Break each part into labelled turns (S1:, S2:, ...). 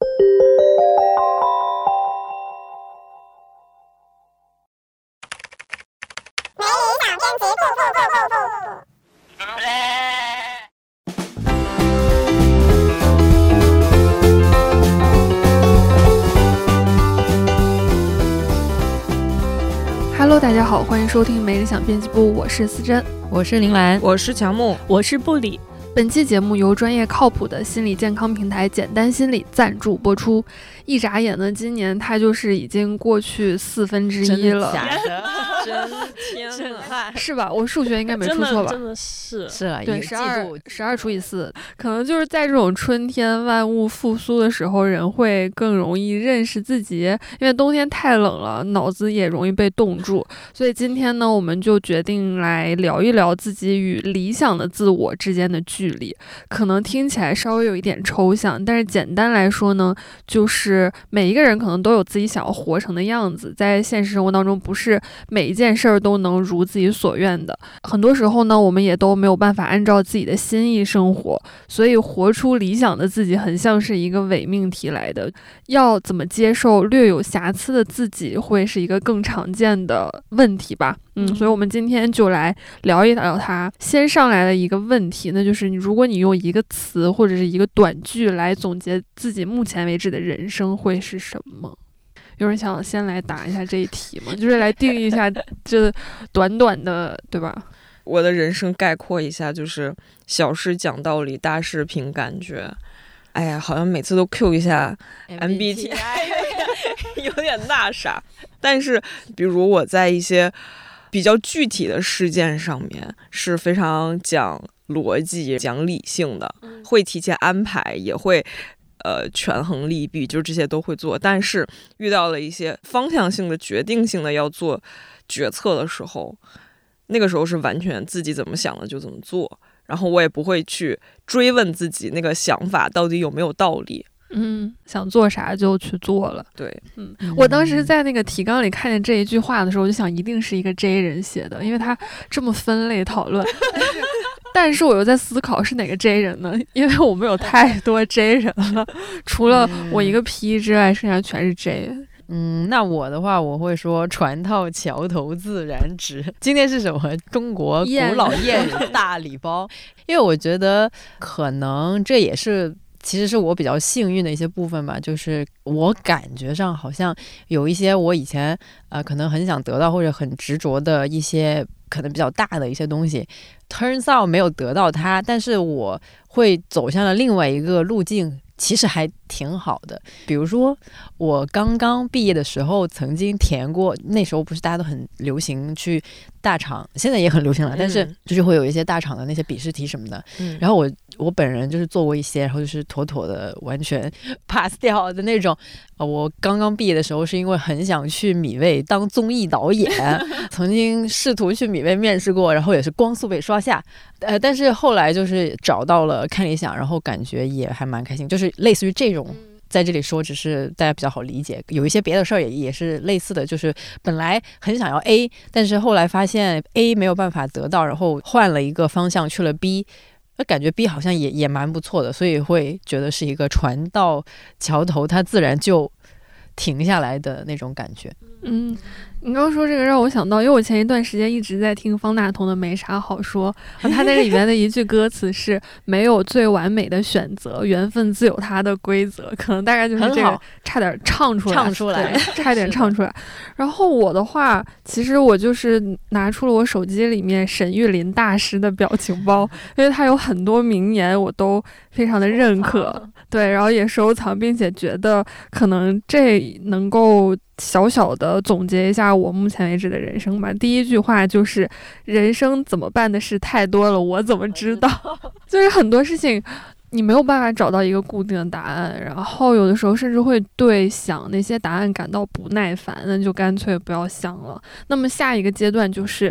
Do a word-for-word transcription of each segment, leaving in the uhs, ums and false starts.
S1: Hello， 大家好，欢迎收听每日想编辑部，我是思珍，
S2: 我是林兰，
S3: 我是乔木，
S2: 我是布里。
S1: 本期节目由专业靠谱的心理健康平台简单心理赞助播出。一眨眼呢，今年它就是已经过去四分之一了。
S2: 真的假的？
S3: 真天哪，
S1: 是吧？我数学应该没出错吧？
S2: 真的是是啊，
S1: 对，十二十二除以四，可能就是在这种春天万物复苏的时候，人会更容易认识自己，因为冬天太冷了，脑子也容易被冻住。所以今天呢，我们就决定来聊一聊自己与理想的自我之间的距离。可能听起来稍微有一点抽象，但是简单来说呢，就是每一个人可能都有自己想要活成的样子，在现实生活当中，不是每一件事儿都能如自己所愿的。很多时候呢，我们也都没有办法按照自己的心意生活，所以活出理想的自己很像是一个伪命题来的。要怎么接受略有瑕疵的自己，会是一个更常见的问题吧。嗯，所以我们今天就来聊一聊它。先上来的一个问题，那就是如果你用一个词或者是一个短句来总结自己目前为止的人生，会是什么？有人想先来答一下这一题吗？就是来定义一下这短短的，对吧？
S3: 我的人生概括一下，就是小事讲道理，大事凭感觉。哎呀，好像每次都 Q 一下 M B T I， 有点那啥。但是，比如我在一些比较具体的事件上面是非常讲逻辑、讲理性的，会提前安排，也会呃权衡利弊，就这些都会做。但是遇到了一些方向性的、决定性的要做决策的时候，那个时候是完全自己怎么想的就怎么做，然后我也不会去追问自己那个想法到底有没有道理。
S1: 嗯，想做啥就去做了。
S3: 对，
S1: 嗯，我当时在那个提纲里看见这一句话的时候，我就想一定是一个 J 人写的，因为他这么分类讨论。但是我又在思考是哪个 J 人呢？因为我们有太多 J 人了，除了我一个 P 之外，剩下全是 J。
S2: 嗯，那我的话，我会说船到桥头自然直。今天是什么？中国古老谚语大礼包。因为我觉得可能这也是其实是我比较幸运的一些部分吧，就是我感觉上好像有一些我以前呃可能很想得到或者很执着的一些可能比较大的一些东西 turns out 没有得到它，但是我会走向了另外一个路径，其实还挺好的。比如说我刚刚毕业的时候曾经填过，那时候不是大家都很流行去大厂，现在也很流行了，但是就是会有一些大厂的那些笔试题什么的、嗯、然后我我本人就是做过一些，然后就是妥妥的完全 pass 掉的那种、呃、我刚刚毕业的时候是因为很想去米味当综艺导演曾经试图去米味面试过，然后也是光速被刷下，呃，但是后来就是找到了看理想，然后感觉也还蛮开心，就是类似于这种在这里说只是大家比较好理解，有一些别的事儿也也是类似的，就是本来很想要 A， 但是后来发现 A 没有办法得到，然后换了一个方向去了 B， 感觉 B 好像也也蛮不错的，所以会觉得是一个船到桥头它自然就停下来的那种感觉。
S1: 嗯，你刚刚说这个让我想到，因为我前一段时间一直在听方大同的《没啥好说》，他那里面的一句歌词是没有最完美的选择，缘分自有它的规则，可能大概就是这个，差点唱出来
S2: 唱出来
S1: 差一点唱出来。然后我的话，其实我就是拿出了我手机里面沈玉琳大师的表情包，因为他有很多名言我都非常的认可，对，然后也收藏，并且觉得可能这能够小小的总结一下我目前为止的人生吧。第一句话就是人生怎么办的事太多了，我怎么知道就是很多事情你没有办法找到一个固定的答案，然后有的时候甚至会对想那些答案感到不耐烦，那就干脆不要想了。那么下一个阶段就是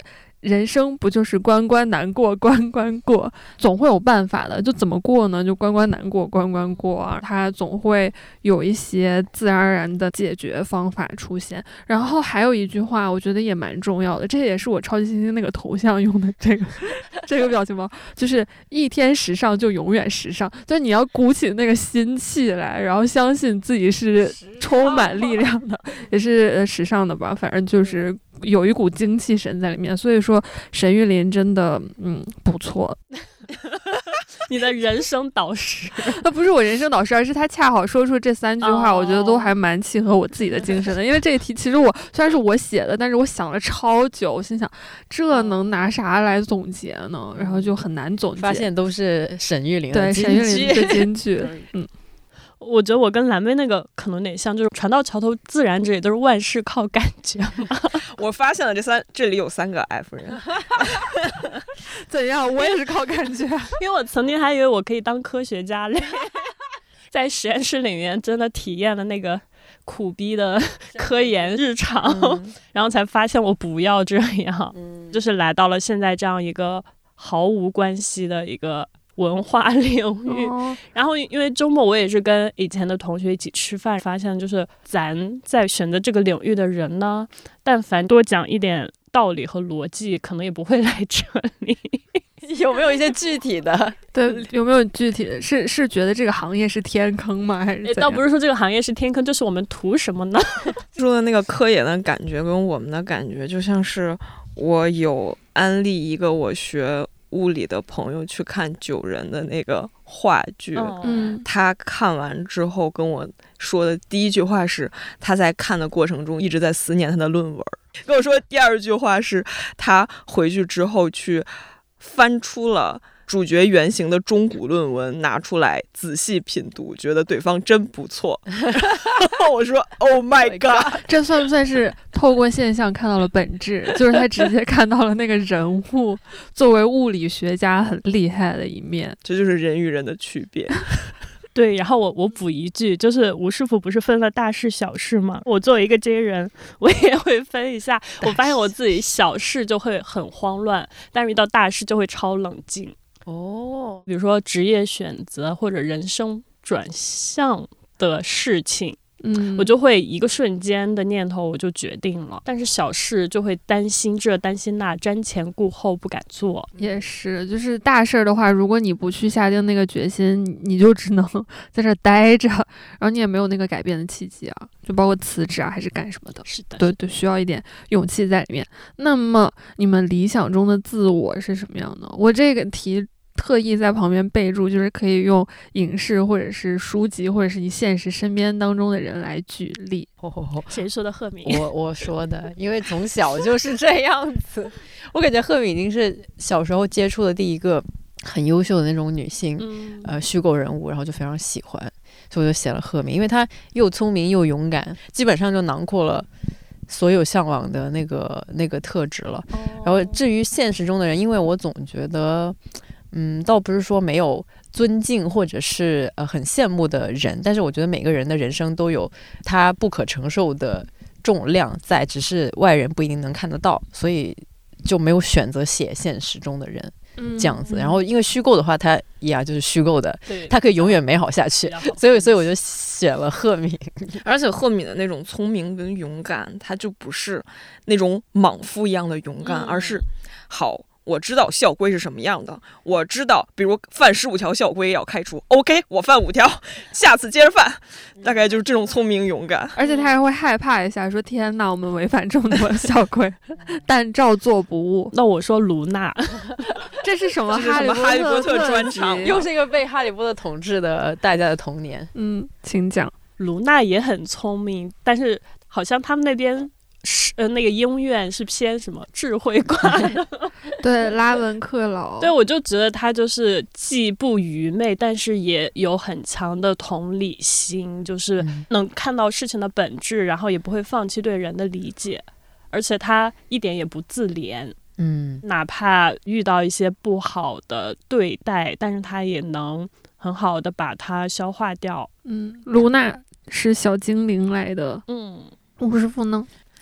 S1: 人生不就是关关难过关关过，总会有办法的。就怎么过呢？就关关难过关关过啊，它总会有一些自然而然的解决方法出现。然后还有一句话我觉得也蛮重要的，这也是我超级星星那个头像用的这个这个表情包，就是一天时尚就永远时尚，就是你要鼓起那个心气来，然后相信自己是充满力量的，也是呃时尚的吧，反正就是有一股精气神在里面。所以说沈玉琳真的嗯不错。
S4: 你的人生导师
S1: 那不是我人生导师，而是他恰好说出这三句话、哦、我觉得都还蛮契合我自己的精神的。因为这个题其实我虽然是我写的，但是我想了超久，我心想这能拿啥来总结呢，然后就很难总结，
S2: 发现都是沈玉琳的
S1: 对沈玉琳的金句嗯，
S4: 我觉得我跟蓝妹那个可能有点像，就是船到桥头自然直，也都是万事靠感觉嘛。
S3: 我发现了这三，这里有三个 F 人。
S1: 怎样？我也是靠感觉，
S4: 因为我曾经还以为我可以当科学家嘞，在实验室里面真的体验了那个苦逼的科研日常、嗯、然后才发现我不要这样、嗯、就是来到了现在这样一个毫无关系的一个文化领域、哦、然后因为周末我也是跟以前的同学一起吃饭，发现就是咱在选择这个领域的人呢，但凡多讲一点道理和逻辑，可能也不会来这里。
S2: 有没有一些具体的？
S1: 对，有没有具体的？是是觉得这个行业是天坑吗？还是
S4: 倒不是说这个行业是天坑，就是我们图什么呢？
S3: 说的那个科研的感觉跟我们的感觉，就像是我有安利一个我学物理的朋友去看九人的那个话剧、嗯、他看完之后跟我说的第一句话是他在看的过程中一直在思念他的论文，跟我说第二句话是他回去之后去翻出了主角原型的中古论文拿出来仔细品读，觉得对方真不错。我说 Oh my god，
S1: 这算不算是透过现象看到了本质？就是他直接看到了那个人物作为物理学家很厉害的一面，
S3: 这就是人与人的区别。
S4: 对，然后我我补一句，就是吴师傅不是分了大事小事吗？我作为一个 J 人，我也会分一下。我发现我自己小事就会很慌乱，但是遇到大事就会超冷静。
S2: 哦，
S4: 比如说职业选择或者人生转向的事情，嗯，我就会一个瞬间的念头我就决定了，但是小事就会担心这担心那，瞻前顾后不敢做。
S1: 也是，就是大事的话，如果你不去下定那个决心，你就只能在这待着，然后你也没有那个改变的契机啊，就包括辞职啊还是干什么的。
S4: 是的，
S1: 对对，需要一点勇气在里面。那么你们理想中的自我是什么样的？我这个题特意在旁边备注，就是可以用影视或者是书籍或者是你现实身边当中的人来举例。
S4: 谁说的赫敏？
S2: 我我说的，因为从小就是这样子。我感觉赫敏已经是小时候接触的第一个很优秀的那种女性、嗯、呃虚构人物，然后就非常喜欢，所以我就写了赫敏，因为她又聪明又勇敢，基本上就囊括了所有向往的那个那个特质了、哦、然后至于现实中的人，因为我总觉得嗯，倒不是说没有尊敬或者是呃很羡慕的人，但是我觉得每个人的人生都有他不可承受的重量在，只是外人不一定能看得到，所以就没有选择写现实中的人、嗯、这样子。然后因为虚构的话，它呀就是虚构的，它可以永远美好下去，所以所以我就写了赫敏。
S3: 而且赫敏的那种聪明跟勇敢，它就不是那种莽夫一样的勇敢、嗯、而是好。我知道校规是什么样的，我知道比如犯十五条校规要开除 OK 我犯五条，下次接着犯，大概就是这种聪明勇敢。
S1: 而且他还会害怕一下，说天哪我们违反这么多校规但照做不误。
S4: 那我说卢娜
S1: 这是什么
S3: 哈利哈利波特专场，
S2: 又是一个被哈利波特统治的大家的童年。
S1: 嗯，请讲。
S4: 卢娜也很聪明，但是好像他们那边是呃，那个音院是偏什么智慧馆
S1: 对，拉文克劳。
S4: 对，我就觉得他就是既不愚昧，但是也有很强的同理心，就是能看到事情的本质，然后也不会放弃对人的理解，而且他一点也不自怜。嗯，哪怕遇到一些不好的对待，但是他也能很好的把它消化掉。
S1: 嗯，卢娜是小精灵来的。
S4: 嗯，
S1: 吴师傅呢？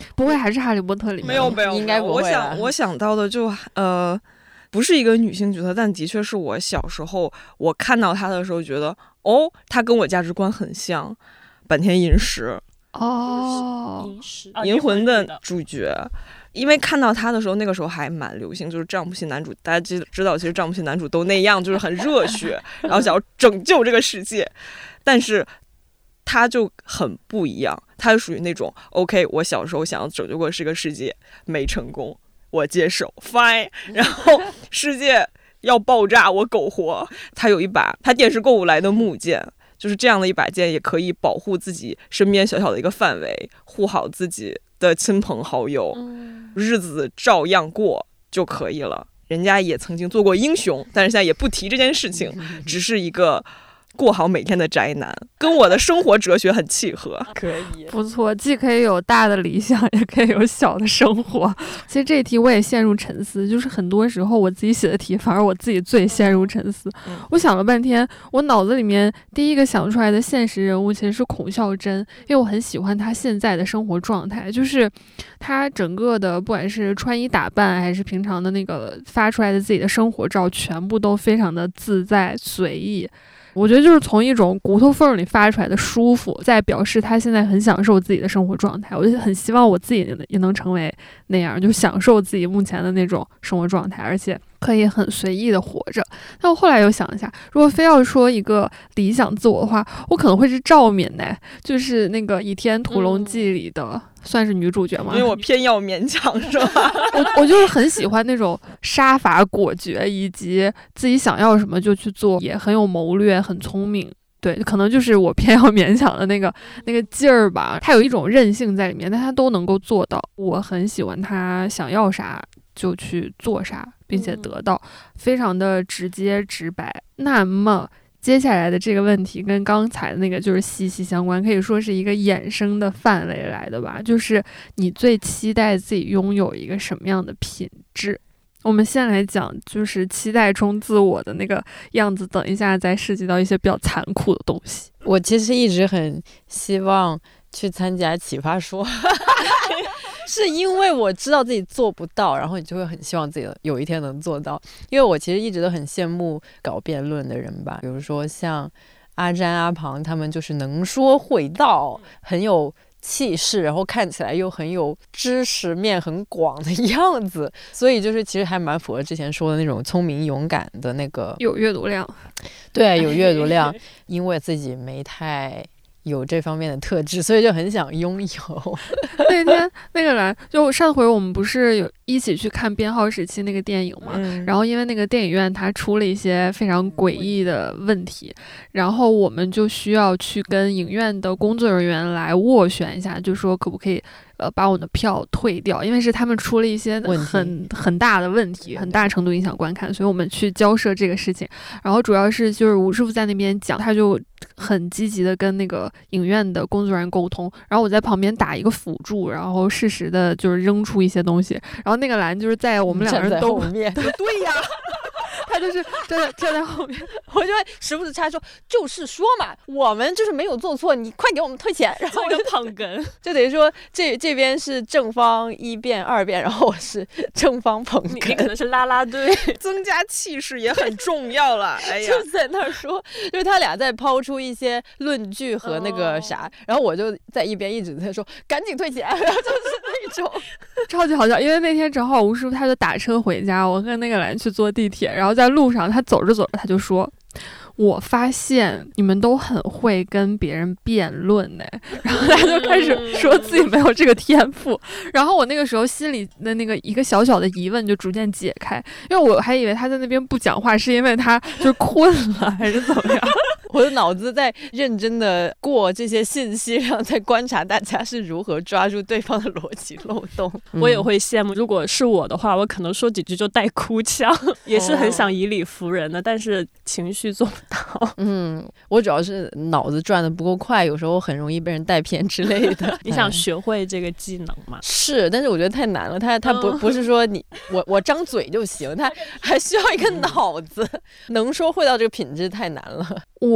S1: 不会还是哈利波特里面？
S3: 没有没有，
S2: 应该不会。
S3: 我想我想到的就呃，不是一个女性角色，但的确是我小时候我看到她的时候觉得，哦，她跟我价值观很像，坂田银时。
S1: 哦，
S4: 银石
S3: 银魂的主角。因为看到他的时候，那个时候还蛮流行，就是丈夫系男主，大家知知道，其实丈夫系男主都那样，就是很热血，然后想要拯救这个世界，但是他就很不一样，他是属于那种 OK， 我小时候想要拯救过这个世界，没成功，我接受 fine， 然后世界要爆炸，我苟活。他有一把他电视购物来的木剑，就是这样的一把剑，也可以保护自己身边小小的一个范围，护好自己的亲朋好友，日子照样过就可以了。人家也曾经做过英雄，但是现在也不提这件事情，只是一个过好每天的宅男，跟我的生活哲学很契合。
S2: 可以，
S1: 不错，既可以有大的理想，也可以有小的生活。其实这一题我也陷入沉思，就是很多时候我自己写的题，反而我自己最陷入沉思。
S3: 嗯、
S1: 我想了半天，我脑子里面第一个想出来的现实人物其实是孔孝真，因为我很喜欢他现在的生活状态，就是他整个的不管是穿衣打扮，还是平常的那个发出来的自己的生活照，全部都非常的自在随意。我觉得就是从一种骨头缝里发出来的舒服，在表示他现在很享受自己的生活状态。我就很希望我自己也能成为那样，就享受自己目前的那种生活状态，而且可以很随意的活着。但我后来又想一下，如果非要说一个理想自我的话，我可能会是赵敏呢，就是那个《倚天屠龙记》里的、嗯、算是女主角吗？
S3: 因为我偏要勉强是吧？
S1: 我我就是很喜欢那种杀伐果决，以及自己想要什么就去做，也很有谋略，很聪明。对，可能就是我偏要勉强的那个那个劲儿吧。他有一种韧性在里面，但他都能够做到。我很喜欢他想要啥就去做啥，并且得到，非常的直接直白。那么接下来的这个问题跟刚才的那个就是息息相关，可以说是一个衍生的范围来的吧，就是你最期待自己拥有一个什么样的品质。我们先来讲就是期待中自我的那个样子，等一下再涉及到一些比较残酷的东西。
S2: 我其实一直很希望去参加奇葩说是因为我知道自己做不到，然后你就会很希望自己有一天能做到。因为我其实一直都很羡慕搞辩论的人吧，比如说像阿詹阿庞，他们就是能说会道，很有气势，然后看起来又很有知识面很广的样子，所以就是其实还蛮符合之前说的那种聪明勇敢的那个，
S1: 有阅读量。
S2: 对，有阅读量因为自己没太有这方面的特质，所以就很想拥有。
S1: 那天那个来，就上回我们不是有一起去看编号时期那个电影嘛、嗯、然后因为那个电影院它出了一些非常诡异的问题，然后我们就需要去跟影院的工作人员来斡旋一下，就说可不可以呃把我的票退掉，因为是他们出了一些很很大的问题，很大程度影响观看，所以我们去交涉这个事情。然后主要是就是吴师傅在那边讲，他就很积极的跟那个影院的工作人员沟通，然后我在旁边打一个辅助，然后适时的就是扔出一些东西，然后那个蓝就是在我们两个人都
S2: 站在后面
S1: 对呀他就是站在站在后面，
S2: 我就会时不时插说，就是说嘛，我们就是没有做错，你快给我们退钱。然后
S4: 我就捧哏，
S2: 就等于说这这边是正方一辩二辩，然后我是正方捧哏，
S4: 你可能是啦啦队，
S3: 增加气势也很重要了。哎呀，
S2: 就在那儿说，就是他俩在抛出一些论据和那个啥，哦、然后我就在一边一直在说赶紧退钱，然后就是那种
S1: 超级好笑。因为那天正好吴师傅他就打车回家，我跟那个蓝去坐地铁，然后在路上他走着走着他就说，我发现你们都很会跟别人辩论呢，然后他就开始说自己没有这个天赋，然后我那个时候心里的那个一个小小的疑问就逐渐解开，因为我还以为他在那边不讲话是因为他就困了还是怎么样。
S2: 我的脑子在认真的过这些信息，然后在观察大家是如何抓住对方的逻辑漏洞。
S4: 我也会羡慕，如果是我的话，我可能说几句就带哭腔，也是很想以理服人的，哦、但是情绪做不到。
S2: 嗯，我主要是脑子转的不够快，有时候很容易被人带偏之类的。
S4: 你想学会这个技能吗？
S2: 是，但是我觉得太难了。他他不不是说你我我张嘴就行，他还需要一个脑子。能说会道这个品质太难了。
S1: 我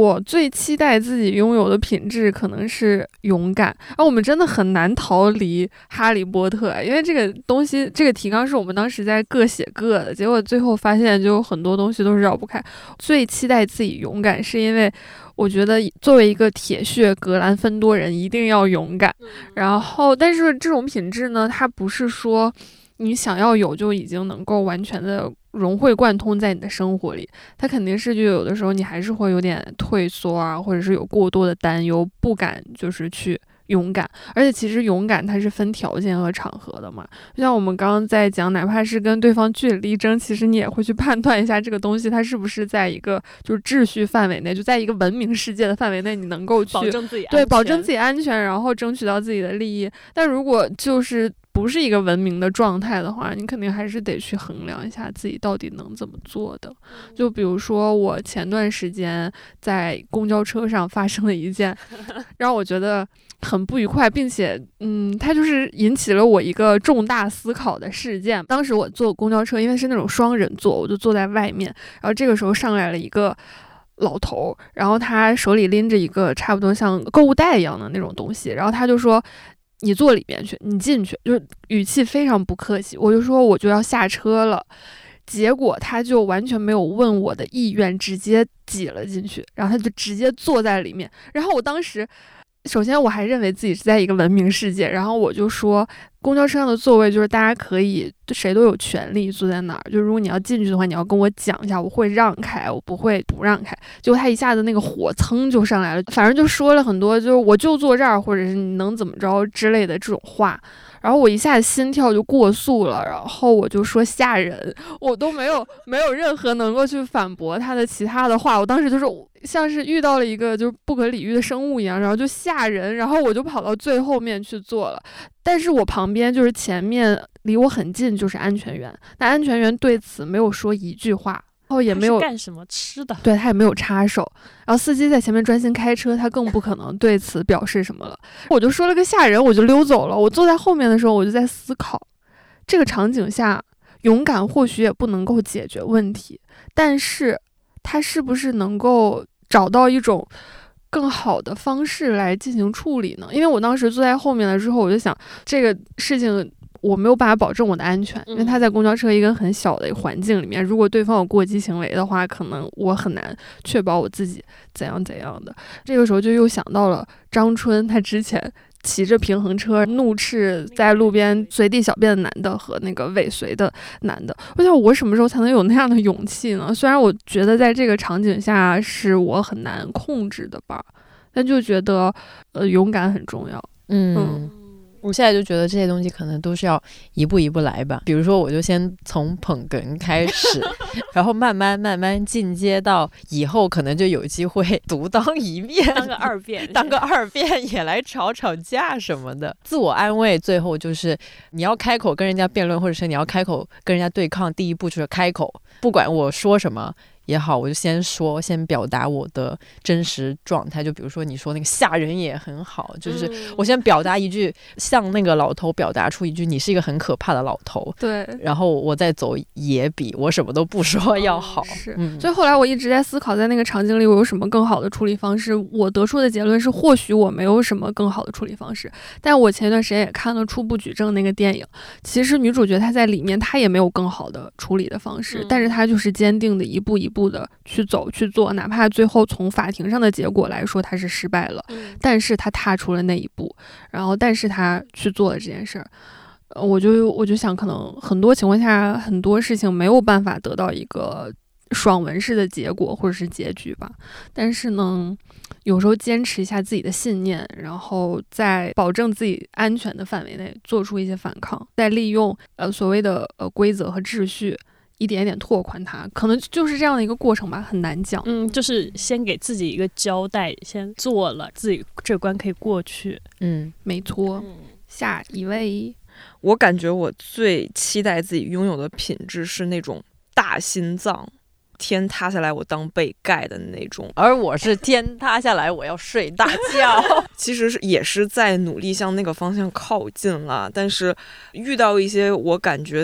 S1: 我最期待自己拥有的品质可能是勇敢。而、啊、我们真的很难逃离哈利波特，因为这个东西，这个提纲是我们当时在各写各的，结果最后发现就有很多东西都是绕不开。最期待自己勇敢，是因为我觉得作为一个铁血格兰芬多人，一定要勇敢。然后，但是这种品质呢，它不是说你想要有就已经能够完全的融会贯通在你的生活里，它肯定是就有的时候你还是会有点退缩啊，或者是有过多的担忧，不敢就是去勇敢。而且其实勇敢它是分条件和场合的嘛，就像我们刚刚在讲，哪怕是跟对方据理力争，其实你也会去判断一下这个东西它是不是在一个就是秩序范围内，就在一个文明世界的范围内，你能够去
S4: 保证自己安全，
S1: 对，保证自己安全，然后争取到自己的利益。但如果就是不是一个文明的状态的话，你肯定还是得去衡量一下自己到底能怎么做的。就比如说我前段时间在公交车上发生了一件让我觉得很不愉快，并且嗯，它就是引起了我一个重大思考的事件。当时我坐公交车，因为是那种双人座，我就坐在外面，然后这个时候上来了一个老头，然后他手里拎着一个差不多像购物袋一样的那种东西，然后他就说你坐里面去，你进去，就是语气非常不客气。我就说我就要下车了，结果他就完全没有问我的意愿，直接挤了进去，然后他就直接坐在里面。然后我当时首先我还认为自己是在一个文明世界，然后我就说公交车上的座位就是大家可以谁都有权利坐在哪儿，就如果你要进去的话，你要跟我讲一下，我会让开，我不会不让开。结果他一下子那个火蹭就上来了，反正就说了很多就是我就坐这儿，或者是你能怎么着之类的这种话。然后我一下子心跳就过速了，然后我就说吓人，我都没有没有任何能够去反驳他的其他的话。我当时就是像是遇到了一个就是不可理喻的生物一样，然后就吓人，然后我就跑到最后面去坐了。但是我旁边就是前面离我很近就是安全员，那安全员对此没有说一句话，然后也没有
S4: 干什么吃的，
S1: 对，他也没有插手。然后司机在前面专心开车，他更不可能对此表示什么了。我就说了个吓人，我就溜走了。我坐在后面的时候，我就在思考，这个场景下勇敢或许也不能够解决问题，但是他是不是能够找到一种更好的方式来进行处理呢？因为我当时坐在后面了之后，我就想这个事情我没有办法保证我的安全，因为他在公交车一个很小的环境里面，如果对方有过激行为的话，可能我很难确保我自己怎样怎样的。这个时候就又想到了张春，他之前骑着平衡车怒斥在路边随地小便的男的和那个尾随的男的。我想我什么时候才能有那样的勇气呢？虽然我觉得在这个场景下是我很难控制的吧，但就觉得呃勇敢很重要。
S2: 嗯。
S1: 嗯
S2: 我现在就觉得这些东西可能都是要一步一步来吧。比如说我就先从捧哏开始然后慢慢慢慢进阶到以后可能就有机会独当一面，
S4: 当个二辩
S2: 当个二辩也来吵吵架什么的。自我安慰最后就是你要开口跟人家辩论，或者是你要开口跟人家对抗，第一步就是开口，不管我说什么也好，我就先说，先表达我的真实状态。就比如说你说那个吓人也很好，就是我先表达一句，向那个老头表达出一句你是一个很可怕的老头，
S1: 对，
S2: 然后我再走也比我什么都不说要好。
S1: 嗯、是、
S2: 嗯，
S1: 所以后来我一直在思考，在那个场景里我有什么更好的处理方式。我得出的结论是，或许我没有什么更好的处理方式。但我前段时间也看了《初步举证》那个电影，其实女主角她在里面她也没有更好的处理的方式，嗯、但是她就是坚定的一步一步步的去走去做，哪怕最后从法庭上的结果来说他是失败了，嗯、但是他踏出了那一步，然后但是他去做了这件事儿。呃，我就我就想，可能很多情况下很多事情没有办法得到一个爽文式的结果或者是结局吧，但是呢有时候坚持一下自己的信念，然后在保证自己安全的范围内做出一些反抗，再利用呃所谓的呃规则和秩序一点一点拓宽它，可能就是这样的一个过程吧，很难讲。
S4: 嗯，就是先给自己一个交代，先做了，自己这关可以过去。
S2: 嗯，
S1: 没错。嗯、下一位，
S3: 我感觉我最期待自己拥有的品质是那种大心脏，天塌下来我当被盖的那种，
S2: 而我是天塌下来我要睡大觉。
S3: 其实是也是在努力向那个方向靠近了，但是遇到一些我感觉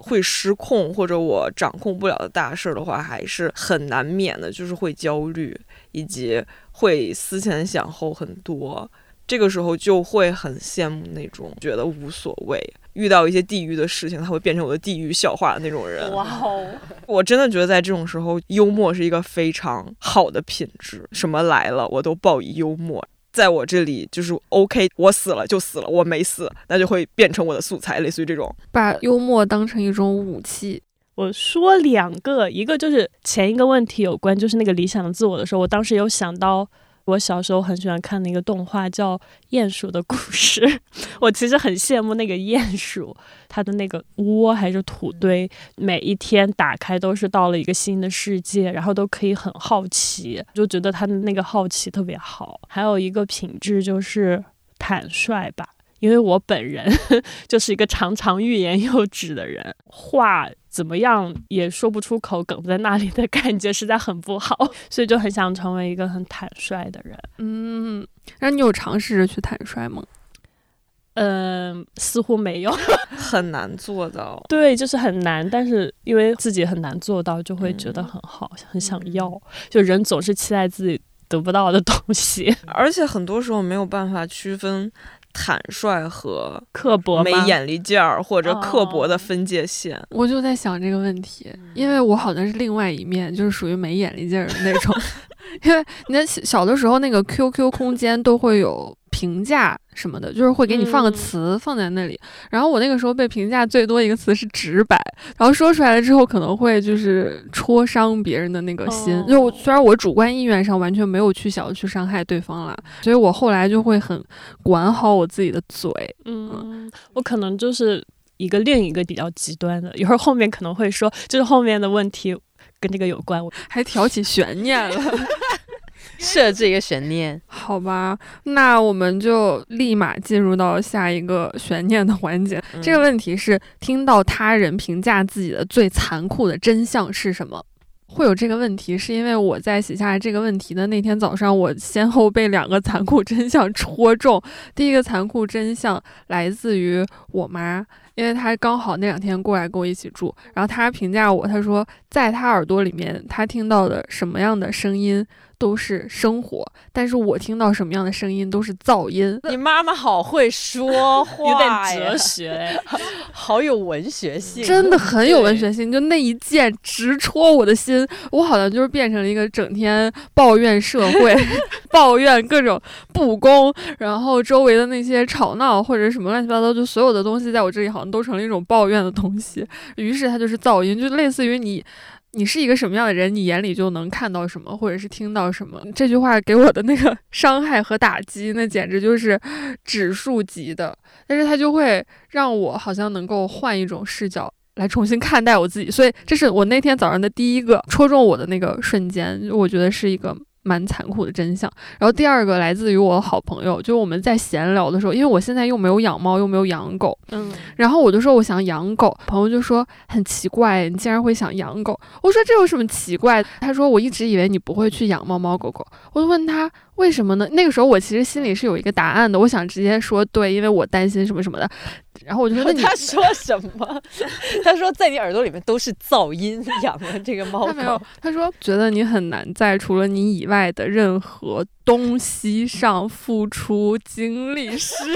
S3: 会失控或者我掌控不了的大事的话，还是很难免的，就是会焦虑，以及会思前想后很多。这个时候就会很羡慕那种觉得无所谓，遇到一些地狱的事情，它会变成我的地狱笑话的那种人。
S4: 哇哦！
S3: 我真的觉得在这种时候，幽默是一个非常好的品质。什么来了，我都报以幽默。在我这里就是 OK， 我死了就死了，我没死，那就会变成我的素材，类似于这种。
S1: 把幽默当成一种武器。
S4: 我说两个，一个就是前一个问题有关，就是那个理想的自我的时候，我当时有想到我小时候很喜欢看的一个动画叫《鼹鼠的故事》，我其实很羡慕那个鼹鼠，它的那个窝还是土堆，每一天打开都是到了一个新的世界，然后都可以很好奇，就觉得它的那个好奇特别好。还有一个品质就是坦率吧，因为我本人就是一个常常欲言又止的人，话怎么样也说不出口，梗在那里的感觉实在很不好，所以就很想成为一个很坦率的人。
S1: 嗯，那你有尝试着去坦率吗？
S4: 嗯、呃，似乎没有，
S3: 很难做到。
S4: 对，就是很难，但是因为自己很难做到，就会觉得很好，嗯、很想要。就人总是期待自己得不到的东西，
S3: 而且很多时候没有办法区分坦率和
S4: 刻薄、
S3: 没眼力劲儿或者刻薄的分界线。
S1: 哦、我就在想这个问题，因为我好像是另外一面，就是属于没眼力劲儿的那种。因为你在小的时候，那个 Q Q 空间都会有评价什么的，就是会给你放个词放在那里。嗯、然后我那个时候被评价最多一个词是直白，然后说出来了之后可能会就是戳伤别人的那个心。哦、就虽然我主观意愿上完全没有去想要去伤害对方啦，所以我后来就会很管好我自己的嘴。
S4: 嗯，嗯我可能就是一个另一个比较极端的，一会儿后面可能会说，就是后面的问题跟这个有关，
S1: 还挑起悬念了。
S2: 设置一个悬念，
S1: 好吧，那我们就立马进入到下一个悬念的环节。嗯、这个问题是：听到他人评价自己的最残酷的真相是什么？会有这个问题，是因为我在写下这个问题的那天早上，我先后被两个残酷真相戳中。第一个残酷真相来自于我妈，因为她刚好那两天过来跟我一起住，然后她评价我，她说在她耳朵里面，她听到的什么样的声音都是生活，但是我听到什么样的声音都是噪音。
S2: 你妈妈好会说话，
S4: 有点哲学，
S2: 好有文学性，
S1: 真的很有文学性。就那一剑直戳我的心，我好像就是变成了一个整天抱怨社会、抱怨各种不公，然后周围的那些吵闹或者什么乱七八糟，就所有的东西在我这里好像都成了一种抱怨的东西。于是它就是噪音，就类似于你。你是一个什么样的人，你眼里就能看到什么，或者是听到什么。这句话给我的那个伤害和打击，那简直就是指数级的。但是它就会让我好像能够换一种视角来重新看待我自己，所以这是我那天早上的第一个戳中我的那个瞬间，我觉得是一个蛮残酷的真相。然后第二个来自于我的好朋友，就是我们在闲聊的时候，因为我现在又没有养猫又没有养狗，嗯，然后我就说我想养狗，朋友就说很奇怪，你竟然会想养狗。我说这有什么奇怪？他说我一直以为你不会去养猫猫狗狗。我就问他为什么呢？那个时候我其实心里是有一个答案的，我想直接说对，因为我担心什么什么的。然后我就说那你
S2: 他说什么？他说在你耳朵里面都是噪音，养了这个猫狗。
S1: 他没有，他说觉得你很难在除了你以外的任何东西上付出精力时间。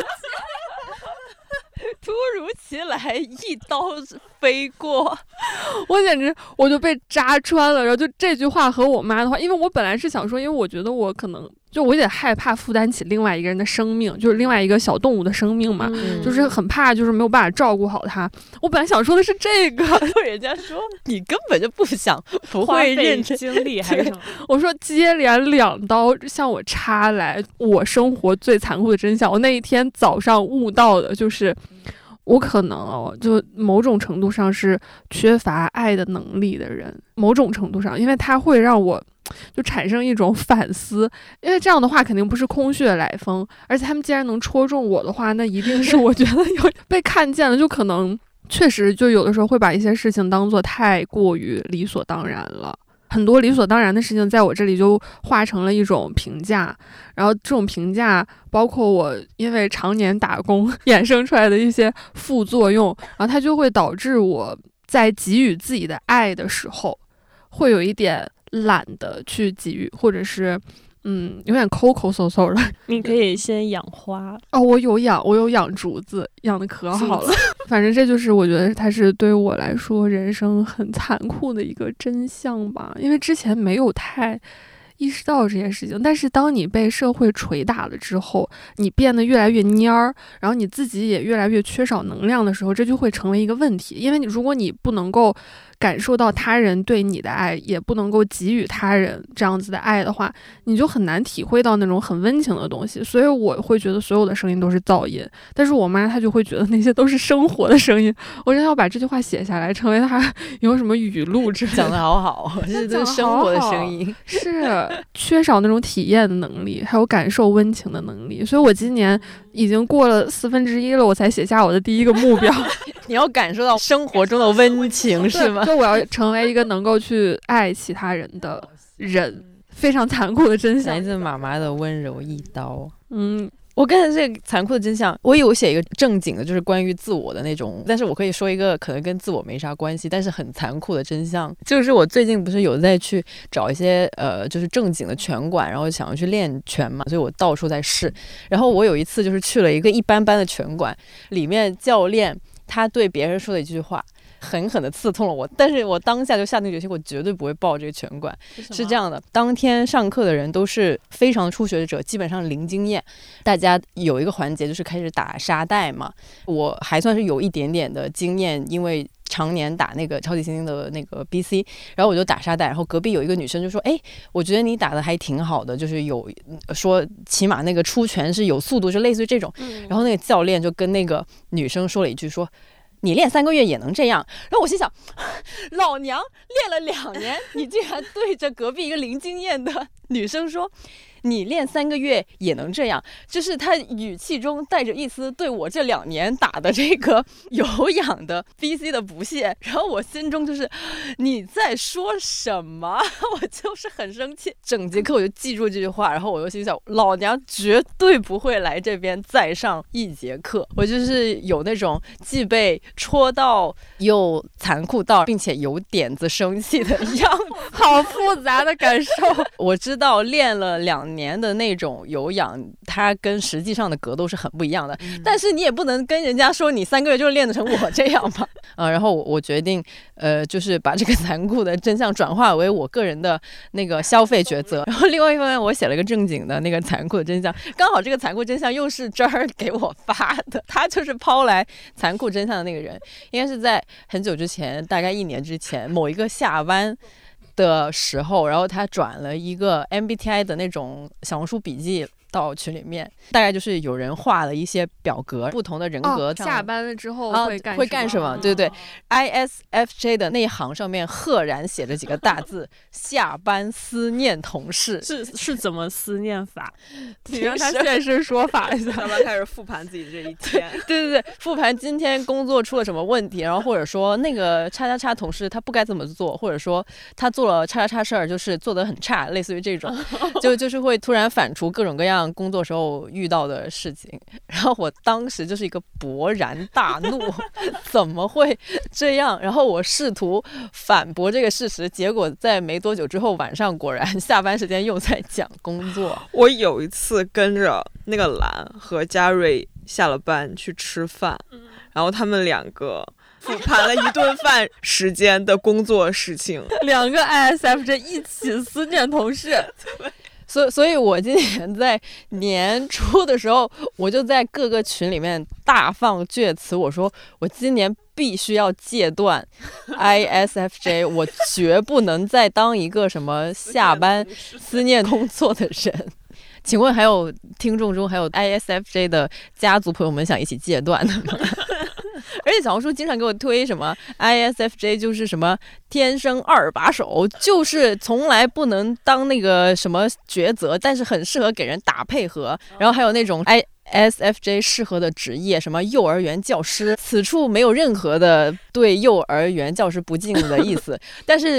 S2: 突如其来一刀飞过，
S1: 我简直我就被扎穿了。然后就这句话和我妈的话，因为我本来是想说，因为我觉得我可能就我有点害怕负担起另外一个人的生命，就是另外一个小动物的生命嘛，嗯、就是很怕就是没有办法照顾好它。我本来想说的是这个，
S2: 人家说你根本就不想不会认真
S4: 精力还是什么？
S1: 我说接连两刀向我插来，我生活最残酷的真相。我那一天早上悟到的就是。我可能哦，就某种程度上是缺乏爱的能力的人，某种程度上，因为它会让我就产生一种反思，因为这样的话肯定不是空穴来风，而且他们既然能戳中我的话，那一定是我觉得有被看见了，就可能确实就有的时候会把一些事情当作太过于理所当然了。很多理所当然的事情在我这里就化成了一种评价，然后这种评价包括我因为常年打工衍生出来的一些副作用，然后它就会导致我在给予自己的爱的时候，会有一点懒得去给予，或者是嗯有点抠抠搜搜的。
S4: 你可以先养花
S1: 哦，我有养，我有养竹子，养的可好了。反正这就是我觉得它是对我来说人生很残酷的一个真相吧，因为之前没有太意识到这件事情，但是当你被社会捶打了之后，你变得越来越蔫儿，然后你自己也越来越缺少能量的时候，这就会成为一个问题。因为你如果你不能够感受到他人对你的爱，也不能够给予他人这样子的爱的话，你就很难体会到那种很温情的东西。所以我会觉得所有的声音都是噪音，但是我妈她就会觉得那些都是生活的声音。我真的要把这句话写下来，成为她有什么语录之类的。
S2: 讲得好好，这都是生活的声音。
S1: 是缺少那种体验的能力，还有感受温情的能力。所以我今年已经过了四分之一了，我才写下我的第一个目标。
S2: 你要感受到生活中的温情是吗？
S1: 就我要成为一个能够去爱其他人的人，非常残酷的真相。
S2: 来自妈妈的温柔一刀。
S1: 嗯，
S2: 我刚才这个残酷的真相，我有写一个正经的，就是关于自我的那种，但是我可以说一个可能跟自我没啥关系，但是很残酷的真相，就是我最近不是有在去找一些呃，就是正经的拳馆，然后想要去练拳嘛，所以我到处在试。然后我有一次就是去了一个一般般的拳馆，里面教练他对别人说了一句话，狠狠地刺痛了我，但是我当下就下定决心，我绝对不会报这个拳馆。是这样的，当天上课的人都是非常初学者，基本上零经验，大家有一个环节就是开始打沙袋嘛，我还算是有一点点的经验，因为常年打那个超级星星的那个 B C， 然后我就打沙袋，然后隔壁有一个女生就说，哎，我觉得你打的还挺好的，就是有说起码那个出拳是有速度，就类似于这种。然后那个教练就跟那个女生说了一句，说你练三个月也能这样。然后我心想，老娘练了两年，你竟然对着隔壁一个零经验的女生说你练三个月也能这样，就是他语气中带着一丝对我这两年打的这个有氧的 B C 的不屑，然后我心中就是你在说什么，我就是很生气。整节课我就记住这句话，然后我就心想，老娘绝对不会来这边再上一节课。我就是有那种既被戳到又残酷到并且有点子生气的样子，
S1: 好复杂的感受。
S2: 我知道练了两年的那种有氧，它跟实际上的格斗是很不一样的，嗯、但是你也不能跟人家说你三个月就练得成我这样吧。呃，然后我我决定，呃，就是把这个残酷的真相转化为我个人的那个消费抉择。然后另外一方面，我写了一个正经的那个残酷的真相，刚好这个残酷真相又是这儿给我发的，他就是抛来残酷真相的那个人，应该是在很久之前，大概一年之前，某一个下班的时候，然后他转了一个 M B T I 的那种小红书笔记到群里面，大概就是有人画了一些表格，不同的人格、
S1: 哦、下班了之后会干、
S2: 啊、会干什么？对对对、哦、I S F J 的那一行上面赫然写着几个大字：下班思念同事。
S4: 是是怎么思念法？
S1: 你让他现身说法一下。
S3: 要不要开始复盘自己这一天？
S2: 对对对，复盘今天工作出了什么问题，然后或者说那个叉叉叉同事他不该这么做，或者说他做了叉叉叉事儿就是做得很差，类似于这种，就就是会突然反刍各种各样工作时候遇到的事情。然后我当时就是一个勃然大怒，怎么会这样？然后我试图反驳这个事实，结果在没多久之后晚上果然下班时间又在讲工作。
S3: 我有一次跟着那个兰和嘉瑞下了班去吃饭，然后他们两个复盘了一顿饭时间的工作事情。
S1: 两个 I S F J 一起思念同事。
S2: 所以，所以我今年在年初的时候，我就在各个群里面大放厥词，我说我今年必须要戒断 I S F J， 我绝不能再当一个什么下班思念工作的人。请问还有听众中还有 I S F J 的家族朋友们想一起戒断的吗？而且小红书经常给我推什么 I S F J 就是什么天生二把手，就是从来不能当那个什么抉择，但是很适合给人打配合。然后还有那种 I S F J 适合的职业，什么幼儿园教师，此处没有任何的对幼儿园教师不敬的意思，但是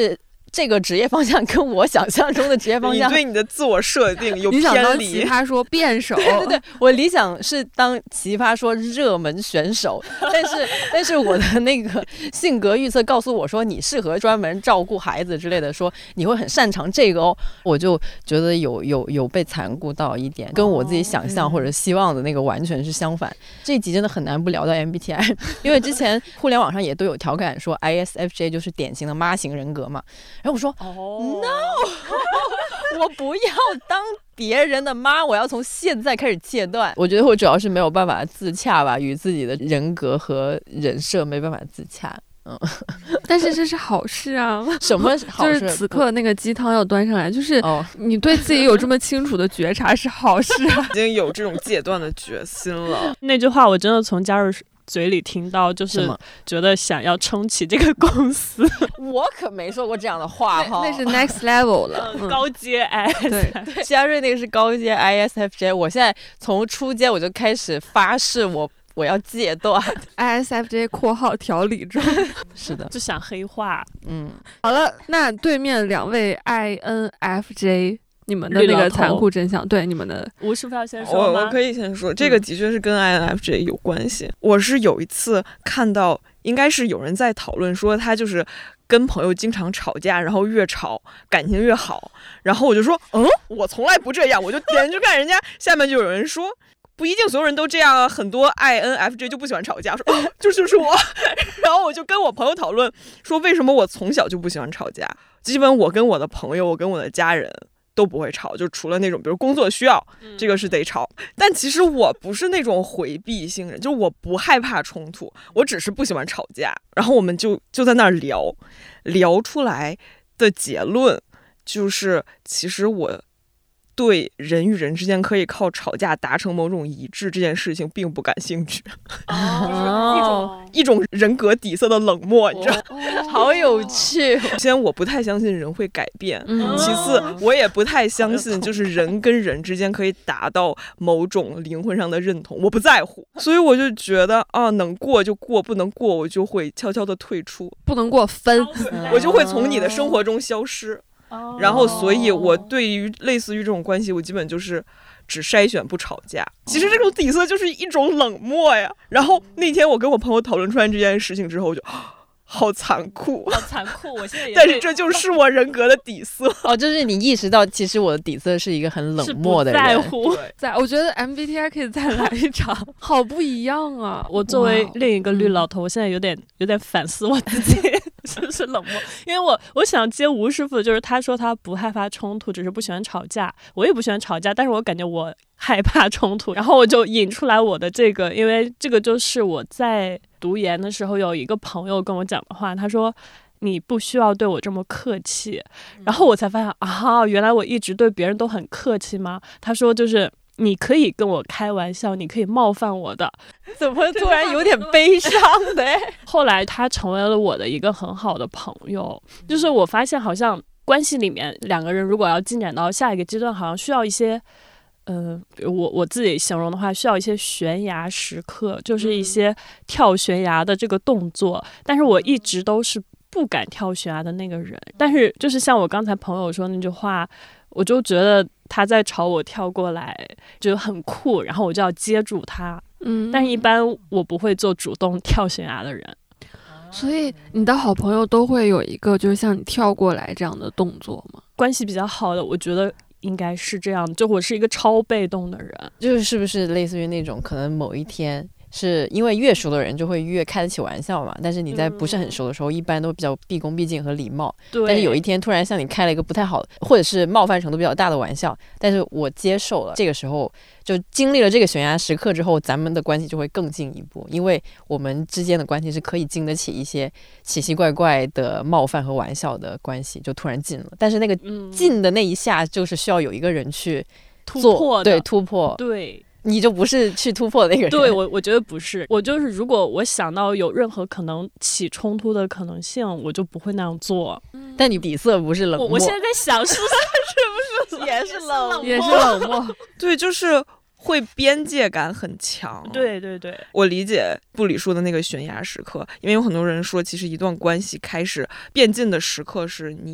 S2: 这个职业方向跟我想象中的职业方向，
S3: 你对你的自我设定有
S1: 你想当
S3: 偏离。
S1: 奇葩说辩手，
S2: 对对对，我理想是当奇葩说热门选手，但是但是我的那个性格预测告诉我说你适合专门照顾孩子之类的，说你会很擅长这个哦，我就觉得有有有被残酷到一点，跟我自己想象或者希望的那个完全是相反。这一集真的很难不聊到 M B T I， 因为之前互联网上也都有调侃说 I S F J 就是典型的妈型人格嘛，然后我说、oh. No 我不要当别人的妈，我要从现在开始戒断。我觉得我主要是没有办法自洽吧，与自己的人格和人设没办法自洽。嗯，
S1: 但是这是好事啊！
S2: 什么好事？
S1: 就是此刻那个鸡汤要端上来，就是你对自己有这么清楚的觉察是好事啊，
S3: 已经有这种戒断的决心了。
S4: 那句话我真的从加入嘴里听到，就是觉得想要撑起这个公司。
S2: 我可没说过这样的话哈，
S1: 那是 next level 了，
S4: 嗯、高阶 I S F J。
S2: 对，嘉瑞那个是高阶 I S F J， 我现在从初阶我就开始发誓我。我要戒断
S1: I S F J 括号调理中，
S2: 是的，
S4: 就想黑化。
S2: 嗯，
S1: 好了，那对面两位 I N F J， 你们的那个残酷真相，对你们的，
S4: 吴师傅要先说吗？
S3: 我我可以先说，这个的确是跟 I N F J 有关系。嗯、我是有一次看到，应该是有人在讨论说他就是跟朋友经常吵架，然后越吵感情越好，然后我就说，嗯，我从来不这样，我就点进去看人家，下面就有人说。不一定所有人都这样啊，很多 I N F J 就不喜欢吵架，说哦，这就是我。然后我就跟我朋友讨论，说为什么我从小就不喜欢吵架。基本我跟我的朋友，我跟我的家人都不会吵，就除了那种比如工作需要，这个是得吵。但其实我不是那种回避型人，就我不害怕冲突，我只是不喜欢吵架。然后我们就就在那儿聊，聊出来的结论就是，其实我对人与人之间可以靠吵架达成某种一致这件事情并不感兴趣。
S4: 哦，
S3: 一种人格底色的冷漠，你知道、
S2: 哦、好有趣。
S3: 首先我不太相信人会改变、嗯、其次我也不太相信就是人跟人之间可以达到某种灵魂上的认同，我不在乎。所以我就觉得啊，能过就过，不能过我就会悄悄的退出，
S1: 不能过分、
S3: 嗯、我就会从你的生活中消失。然后所以我对于类似于这种关系，我基本就是只筛选不吵架。其实这种底色就是一种冷漠呀。然后那天我跟我朋友讨论出来这件事情之后，我就好残酷，
S4: 好残酷！我现在也，
S3: 但是这就是我人格的底色。
S2: 哦，就是你意识到，其实我的底色是一个很冷漠的人，
S4: 在乎。
S1: 在，我觉得 M B T I 可以再来一场，好不一样啊！
S4: 我作为另一个绿老头，我现在有点有点反思我自己。是不是冷漠？因为我我想接吴师傅的，就是他说他不害怕冲突，只是不喜欢吵架。我也不喜欢吵架，但是我感觉我害怕冲突。然后我就引出来我的这个，因为这个就是我在读研的时候有一个朋友跟我讲的话，他说你不需要对我这么客气。然后我才发现啊，原来我一直对别人都很客气吗？他说就是你可以跟我开玩笑，你可以冒犯我的。
S2: 怎么突然有点悲伤的？
S4: 后来他成为了我的一个很好的朋友，就是我发现好像关系里面两个人如果要进展到下一个阶段，好像需要一些呃，比如我我自己形容的话，需要一些悬崖时刻，就是一些跳悬崖的这个动作。但是我一直都是不敢跳悬崖的那个人。但是就是像我刚才朋友说那句话，我就觉得他在朝我跳过来就很酷，然后我就要接住他。嗯，但是一般我不会做主动跳悬崖的人。
S1: 所以你的好朋友都会有一个就是像你跳过来这样的动作吗？
S4: 关系比较好的，我觉得应该是这样，就我是一个超被动的人。
S2: 就是是不是类似于那种可能某一天是因为越熟的人就会越开得起玩笑嘛，但是你在不是很熟的时候、嗯、一般都比较毕恭毕敬和礼貌。对，但是有一天突然向你开了一个不太好的或者是冒犯程度比较大的玩笑，但是我接受了，这个时候就经历了这个悬崖时刻之后，咱们的关系就会更进一步，因为我们之间的关系是可以经得起一些奇奇怪怪的冒犯和玩笑的关系，就突然近了。但是那个近的那一下就是需要有一个人去
S4: 突破的，
S2: 对，突破，
S4: 对，
S2: 你就不是去突破的那个人。
S4: 对，我我觉得不是，我就是如果我想到有任何可能起冲突的可能性，我就不会那样做。
S2: 嗯、但你底色不是冷漠，
S4: 我, 我现在在想是不是
S2: 也是冷漠，
S1: 也是冷漠。
S3: 对，就是会边界感很强。
S4: 对对对，
S3: 我理解布里说的那个悬崖时刻，因为有很多人说，其实一段关系开始变近的时刻是你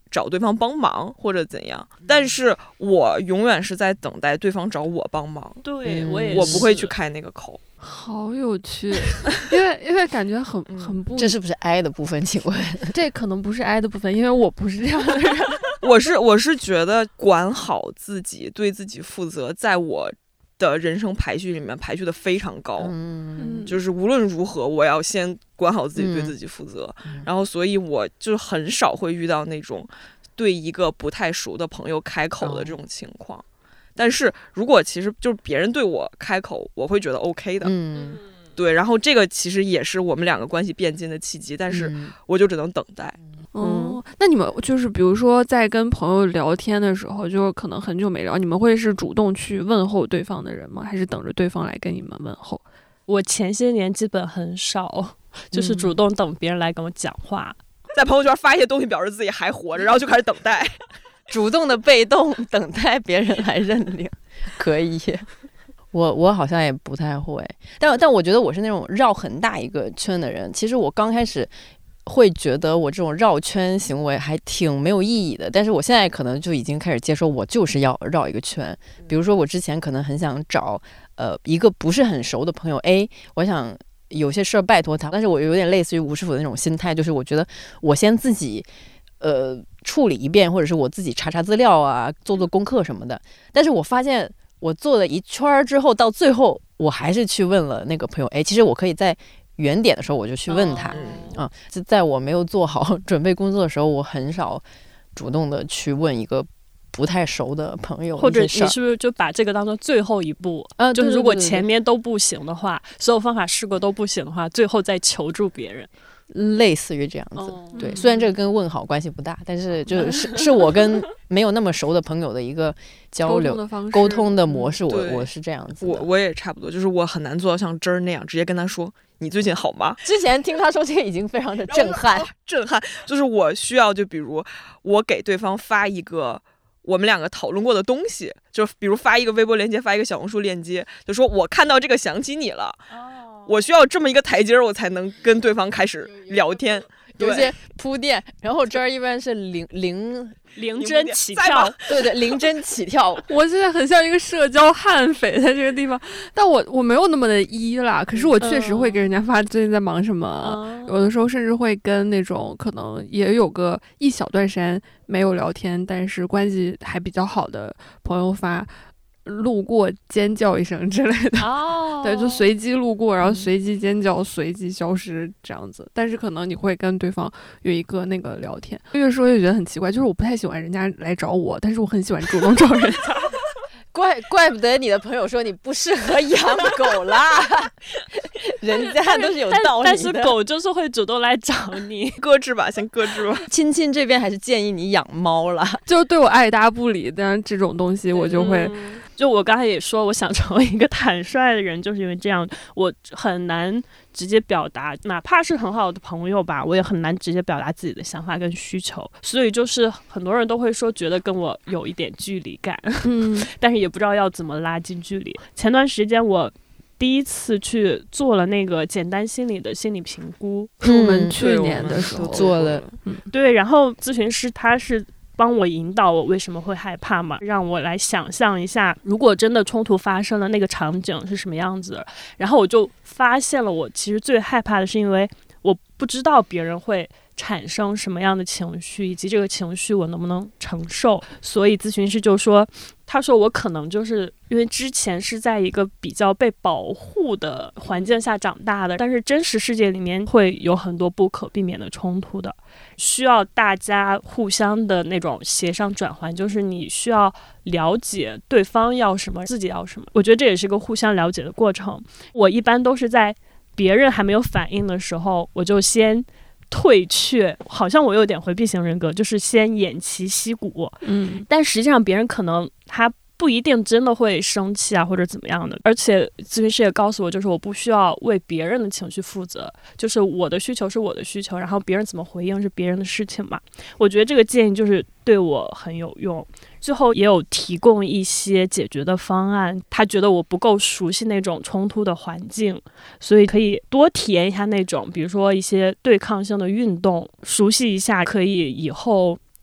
S3: 找对方帮忙或者怎样，但是我永远是在等待对方找我帮忙。
S4: 对，
S2: 嗯、
S4: 我也是，
S3: 我不会去开那个口。
S1: 好有趣，因为因为感觉很很不，
S2: 这是不是 I 的部分？请问，
S1: 这可能不是 I 的部分，因为我不是这样的人。
S3: 我是我是觉得管好自己，对自己负责，在我的人生排序里面排序的非常高。
S2: 嗯，
S3: 就是无论如何，我要先管好自己，对自己负责。嗯、然后，所以我就很少会遇到那种对一个不太熟的朋友开口的这种情况。哦，但是如果其实就是别人对我开口，我会觉得 OK 的。
S2: 嗯，
S3: 对，然后这个其实也是我们两个关系变近的契机，但是我就只能等待。
S1: 哦，那你们就是比如说在跟朋友聊天的时候，就是可能很久没聊，你们会是主动去问候对方的人吗？还是等着对方来跟你们问候？
S4: 我前些年基本很少，就是主动等别人来跟我讲话，
S3: 嗯、在朋友圈发一些东西表示自己还活着，然后就开始等待。
S2: 主动的被动等待别人来认领，可以。我我好像也不太会，但但我觉得我是那种绕很大一个圈的人。其实我刚开始会觉得我这种绕圈行为还挺没有意义的，但是我现在可能就已经开始接受，我就是要绕一个圈。比如说我之前可能很想找呃一个不是很熟的朋友 A， 我想有些事儿拜托他，但是我有点类似于吴师傅的那种心态，就是我觉得我先自己呃处理一遍，或者是我自己查查资料啊，做做功课什么的。但是我发现我做了一圈之后，到最后我还是去问了那个朋友，哎，其实我可以在原点的时候我就去问他，
S3: 哦、
S2: 啊，就在我没有做好准备工作的时候，我很少主动的去问一个不太熟的朋友，
S4: 或者你是不是就把这个当做最后一步？
S2: 啊，
S4: 就是如果前面都不行的话，所有方法试过都不行的话，最后再求助别人。
S2: 类似于这样子，
S4: 哦、
S2: 对，虽然这个跟问好关系不大，但是就是是我跟没有那么熟的朋友的一个交流、沟通, 沟通的模式，我我是这样子的。
S3: 我我也差不多，就是我很难做到像真儿那样直接跟他说你最近好吗？
S2: 之前听他说这个已经非常的震撼，
S3: 震撼，就是我需要就比如我给对方发一个我们两个讨论过的东西，就比如发一个微博链接，发一个小红书链接，就说我看到这个想起你了。哦，我需要这么一个台阶，我才能跟对方开始聊天，
S2: 有一些铺垫。然后这儿一般是零零
S4: 零针起跳，
S2: 对对，零针起跳。
S1: 我现在很像一个社交悍匪在这个地方，但我我没有那么的一啦。可是我确实会给人家发最近在忙什么，嗯、有的时候甚至会跟那种可能也有个一小段时间没有聊天，但是关系还比较好的朋友发。路过尖叫一声之类的，哦，对，就随机路过，然后随机尖叫，随机消失这样子。但是可能你会跟对方有一个那个聊天，越说越觉得很奇怪，就是我不太喜欢人家来找我，但是我很喜欢主动找人家。
S2: 怪怪不得你的朋友说你不适合养狗啦，人家都是有道理的。
S4: 但是狗就是会主动来找你，
S3: 搁置吧，先搁置吧。
S2: 亲亲这边还是建议你养猫啦，
S1: 就对我爱答不理，但是这种东西我就会。
S4: 嗯，就我刚才也说，我想成为一个坦率的人，就是因为这样，我很难直接表达，哪怕是很好的朋友吧，我也很难直接表达自己的想法跟需求。所以就是很多人都会说，觉得跟我有一点距离感，嗯，但是也不知道要怎么拉近距离。前段时间我第一次去做了那个简单心理的心理评估，
S1: 嗯、我们去年的时候
S2: 做了，
S4: 嗯，对，然后咨询师他是帮我引导我为什么会害怕嘛，让我来想象一下，如果真的冲突发生了，那个场景是什么样子的。然后我就发现了，我其实最害怕的是，因为我不知道别人会产生什么样的情绪，以及这个情绪我能不能承受。所以咨询师就说，他说我可能就是因为之前是在一个比较被保护的环境下长大的，但是真实世界里面会有很多不可避免的冲突的，需要大家互相的那种协商转换，就是你需要了解对方要什么，自己要什么。我觉得这也是个互相了解的过程。我一般都是在别人还没有反应的时候，我就先退却，好像我有点回避型人格，就是先偃旗息鼓。嗯，但实际上别人可能他不一定真的会生气啊，或者怎么样的。而且咨询师也告诉我，就是我不需要为别人的情绪负责，就是我的需求是我的需求，然后别人怎么回应是别人的事情嘛。我觉得这个建议就是对我很有用。最后也有提供一些解决的方案，他觉得我不够熟悉那种冲突的环境，所以可以多体验一下那种，比如说一些对抗性的运动，熟悉一下，可以以后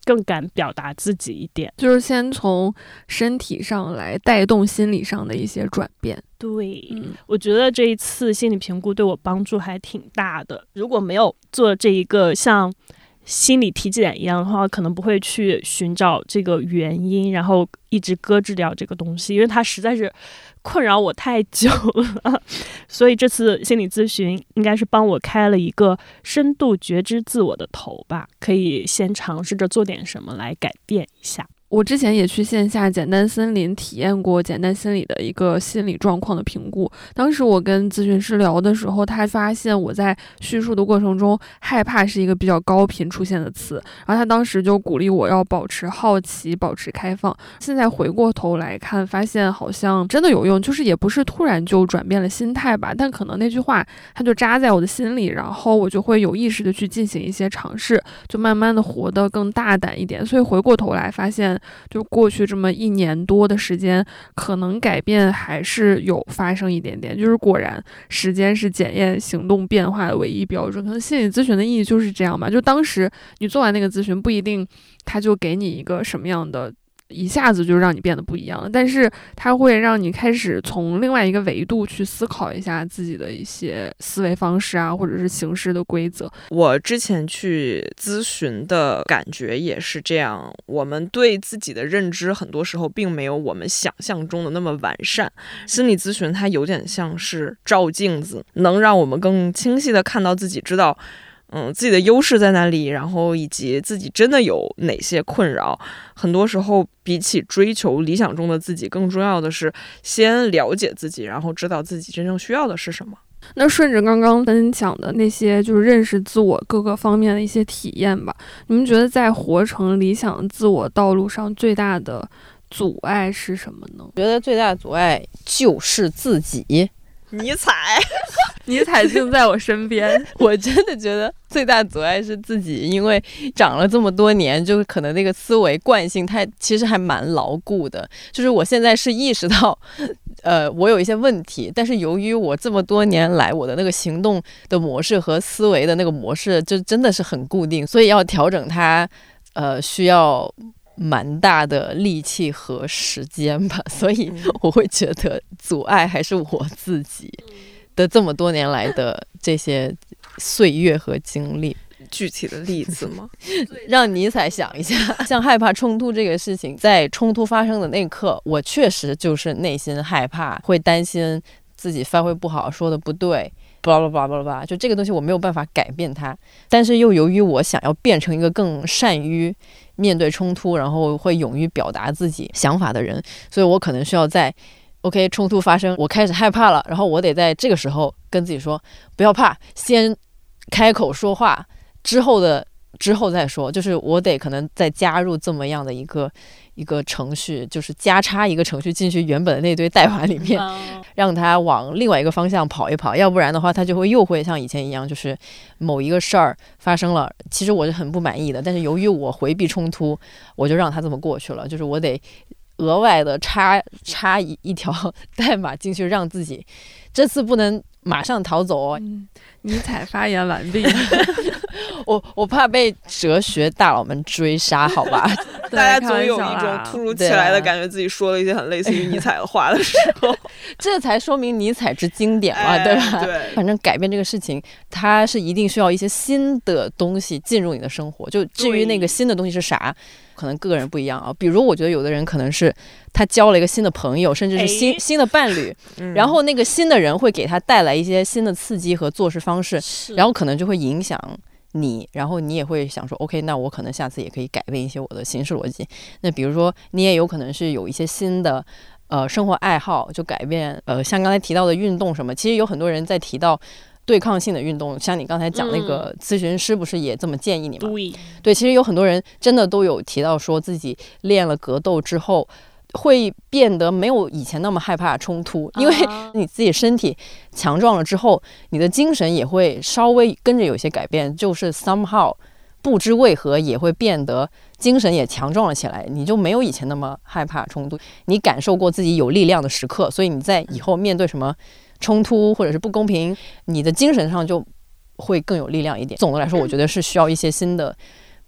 S4: 更敢表达自己一点，
S1: 就是先从身体上来带动心理上的一些转变。
S4: 对、
S1: 嗯、
S4: 我觉得这一次心理评估对我帮助还挺大的。如果没有做这一个像心理体检一样的话，可能不会去寻找这个原因，然后一直搁置掉这个东西，因为它实在是困扰我太久了。所以这次心理咨询应该是帮我开了一个深度觉知自我的头吧，可以先尝试着做点什么来改变一下。
S1: 我之前也去线下简单森林体验过简单心理的一个心理状况的评估。当时我跟咨询师聊的时候，他发现我在叙述的过程中，害怕是一个比较高频出现的词，然后他当时就鼓励我要保持好奇，保持开放。现在回过头来看，发现好像真的有用，就是也不是突然就转变了心态吧，但可能那句话它就扎在我的心里，然后我就会有意识的去进行一些尝试，就慢慢的活得更大胆一点。所以回过头来发现，就过去这么一年多的时间，可能改变还是有发生一点点。就是果然时间是检验行动变化的唯一标准，可能心理咨询的意义就是这样吧。就当时你做完那个咨询，不一定他就给你一个什么样的一下子就让你变得不一样了，但是它会让你开始从另外一个维度去思考一下自己的一些思维方式啊，或者是行事的规则。
S3: 我之前去咨询的感觉也是这样，我们对自己的认知很多时候并没有我们想象中的那么完善。心理咨询它有点像是照镜子，能让我们更清晰地看到自己，知道嗯，自己的优势在哪里，然后以及自己真的有哪些困扰。很多时候比起追求理想中的自己，更重要的是先了解自己，然后知道自己真正需要的是什么。
S1: 那顺着刚刚分享的那些就是认识自我各个方面的一些体验吧，你们觉得在活成理想自我道路上最大的阻碍是什么呢？
S2: 我觉得最大的阻碍就是自己。
S3: 尼采
S1: 尼采就在我身边。
S2: 我真的觉得最大的阻碍是自己，因为长了这么多年，就可能那个思维惯性它其实还蛮牢固的。就是我现在是意识到呃，我有一些问题，但是由于我这么多年来我的那个行动的模式和思维的那个模式就真的是很固定，所以要调整它呃，需要蛮大的力气和时间吧，所以我会觉得阻碍还是我自己的这么多年来的这些岁月和经历。
S3: 具体的例子吗？
S2: 让尼采想一下，像害怕冲突这个事情，在冲突发生的那一刻，我确实就是内心害怕，会担心自己发挥不好，说的不对，巴拉巴拉巴拉，就这个东西我没有办法改变它，但是又由于我想要变成一个更善于面对冲突，然后会勇于表达自己想法的人，所以我可能需要在 OK 冲突发生，我开始害怕了，然后我得在这个时候跟自己说不要怕，先开口说话，之后的之后再说，就是我得可能再加入这么样的一个一个程序，就是加插一个程序进去原本的那堆代码里面，让它往另外一个方向跑一跑，要不然的话它就会又会像以前一样，就是某一个事儿发生了，其实我是很不满意的，但是由于我回避冲突，我就让它这么过去了，就是我得额外的插插一一条代码进去，让自己这次不能马上逃走哦。
S1: 嗯，尼采发言完毕。
S2: 我我怕被哲学大佬们追杀，好吧？
S3: 大家总有一种突如其来的感觉，自己说了一些很类似于尼采的话的时候，
S2: 这才说明尼采之经典嘛，哎、对吧？
S3: 对，
S2: 反正改变这个事情，它是一定需要一些新的东西进入你的生活。就至于那个新的东西是啥，可能各个人不一样啊。比如，我觉得有的人可能是他交了一个新的朋友，甚至是新、哎、新的伴侣、嗯，然后那个新的人会给他带来一些新的刺激和做事方式，然后可能就会影响你，然后你也会想说 OK， 那我可能下次也可以改变一些我的行事逻辑。那比如说你也有可能是有一些新的呃生活爱好，就改变呃像刚才提到的运动什么，其实有很多人在提到对抗性的运动，像你刚才讲那个咨询师不是也这么建议你吗？
S4: 对、嗯、
S2: 对，其实有很多人真的都有提到说自己练了格斗之后会变得没有以前那么害怕冲突，因为你自己身体强壮了之后，你的精神也会稍微跟着有些改变，就是 somehow 不知为何也会变得精神也强壮了起来，你就没有以前那么害怕冲突，你感受过自己有力量的时刻，所以你在以后面对什么冲突或者是不公平，你的精神上就会更有力量一点。总的来说，我觉得是需要一些新的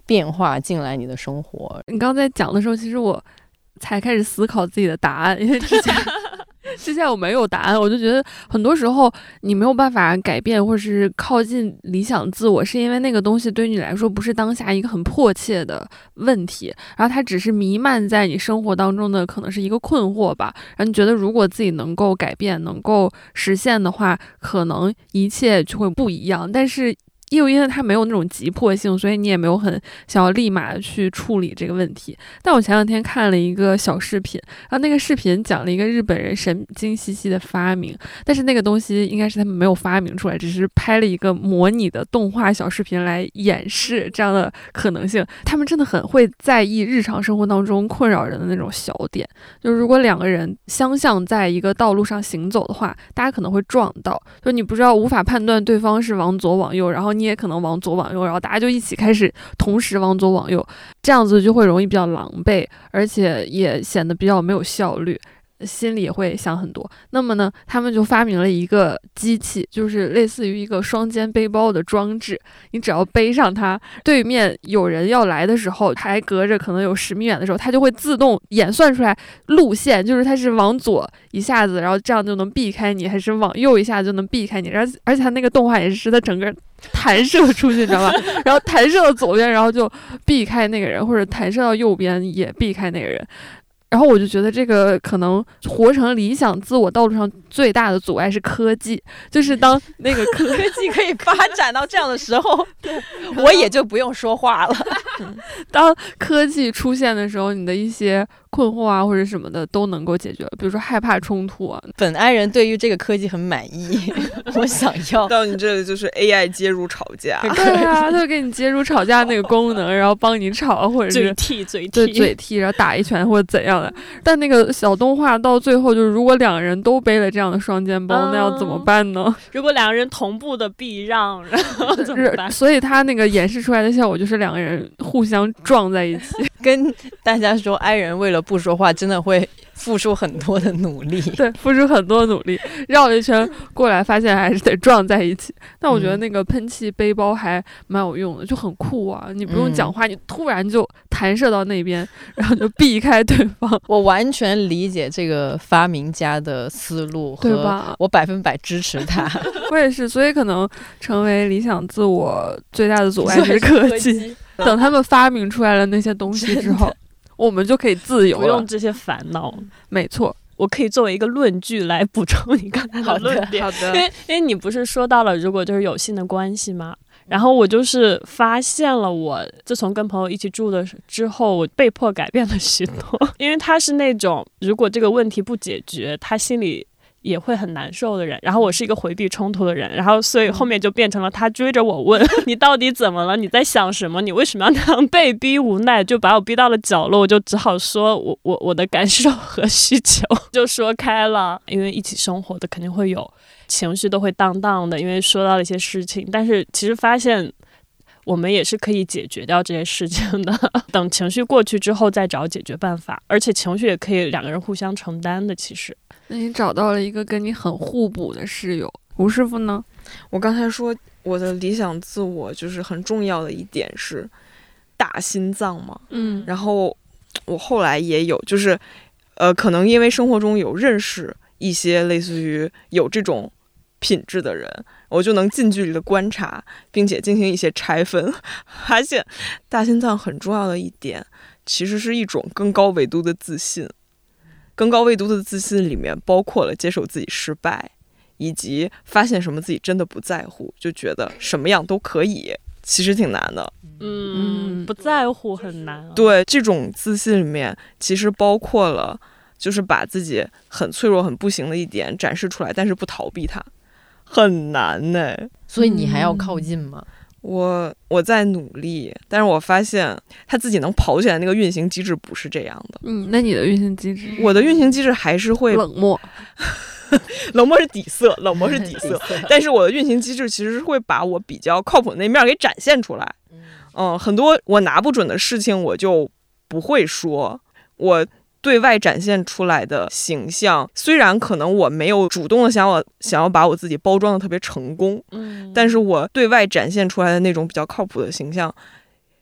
S2: 变化进来你的生活。
S1: 你刚才讲的时候，其实我才开始思考自己的答案，因为之前之前我没有答案，我就觉得很多时候你没有办法改变或者是靠近理想自我，是因为那个东西对于你来说不是当下一个很迫切的问题，然后它只是弥漫在你生活当中的可能是一个困惑吧，然后你觉得如果自己能够改变能够实现的话，可能一切就会不一样，但是又因为它没有那种急迫性，所以你也没有很想要立马去处理这个问题。但我前两天看了一个小视频，然后那个视频讲了一个日本人神经兮兮的发明，但是那个东西应该是他们没有发明出来，只是拍了一个模拟的动画小视频来演示这样的可能性。他们真的很会在意日常生活当中困扰人的那种小点，就是如果两个人相向在一个道路上行走的话，大家可能会撞到，就你不知道无法判断对方是往左往右，然后你也可能往左往右，然后大家就一起开始同时往左往右，这样子就会容易比较狼狈，而且也显得比较没有效率，心里也会想很多。那么呢，他们就发明了一个机器，就是类似于一个双肩背包的装置，你只要背上它，对面有人要来的时候，还隔着可能有十米远的时候，它就会自动演算出来路线，就是它是往左一下子，然后这样就能避开你，还是往右一下子就能避开你，而而且它那个动画也是它整个弹射出去，你知道吧？然后弹射到左边，然后就避开那个人，或者弹射到右边也避开那个人。然后我就觉得这个可能活成理想自我道路上最大的阻碍是科技，就是当那个科
S2: 技可以发展到这样的时候，我也就不用说话了。
S1: 当科技出现的时候，你的一些困惑啊或者什么的都能够解决，比如说害怕冲突啊。
S2: 本爱人对于这个科技很满意，我想要
S3: 到你这里就是 A I 接入吵架。
S1: 对啊，它会给你接入吵架那个功能，然后帮你吵，或者是
S4: 嘴替嘴替
S1: 对嘴替，然后打一拳或者怎样的。但那个小动画到最后就是，如果两个人都背了这样的双肩包，嗯、那要怎么办呢？
S4: 如果两个人同步的避让，然后怎么办？
S1: 所以他那个演示出来的效果就是两个人互相撞在一起。
S2: 跟大家说，爱人为了不说话，真的会付出很多的努力。
S1: 对，付出很多努力，绕了一圈过来，发现还是得撞在一起。但我觉得那个喷气背包还蛮有用的，就很酷啊！你不用讲话，嗯、你突然就弹射到那边，然后就避开对方。
S2: 我完全理解这个发明家的思路，对吧？我百分百支持他。
S1: 我也是，所以可能成为理想自我最大的阻碍是科技。等他们发明出来了那些东西之后，我们就可以自由了，
S4: 不用这些烦恼。
S1: 没错，
S4: 我可以作为一个论据来补充你刚才的论点。
S1: 好的，
S4: 因为因为你不是说到了如果就是有性的关系吗？然后我就是发现了，我自从跟朋友一起住的之后，我被迫改变了许多。因为他是那种如果这个问题不解决，他心里也会很难受的人，然后我是一个回避冲突的人，然后所以后面就变成了他追着我问你到底怎么了，你在想什么，你为什么要那样，被逼无奈就把我逼到了角落，我就只好说我我我的感受和需求就说开了。因为一起生活的肯定会有情绪都会荡荡的，因为说到了一些事情，但是其实发现我们也是可以解决掉这些事情的，等情绪过去之后再找解决办法，而且情绪也可以两个人互相承担的。其实
S1: 那你找到了一个跟你很互补的室友。吴师傅呢？
S3: 我刚才说我的理想自我就是很重要的一点是大心脏嘛，
S1: 嗯，
S3: 然后我后来也有就是呃，可能因为生活中有认识一些类似于有这种品质的人，我就能近距离的观察并且进行一些拆分，发现大心脏很重要的一点其实是一种更高维度的自信。更高维度的自信里面包括了接受自己失败，以及发现什么自己真的不在乎，就觉得什么样都可以，其实挺难的。
S4: 嗯，不在乎很难、啊。
S3: 对，这种自信里面其实包括了就是把自己很脆弱很不行的一点展示出来，但是不逃避它，很难呢。
S2: 所以你还要靠近吗？嗯、
S3: 我我在努力，但是我发现他自己能跑起来那个运行机制不是这样的。
S1: 嗯，那你的运行机制？
S3: 我的运行机制还是会
S1: 冷漠。
S3: 冷漠是底色，冷漠是底色，但是我的运行机制其实是会把我比较靠谱的那面给展现出来。嗯，很多我拿不准的事情我就不会说，我对外展现出来的形象，虽然可能我没有主动的想要想要把我自己包装的特别成功，
S4: 嗯，
S3: 但是我对外展现出来的那种比较靠谱的形象，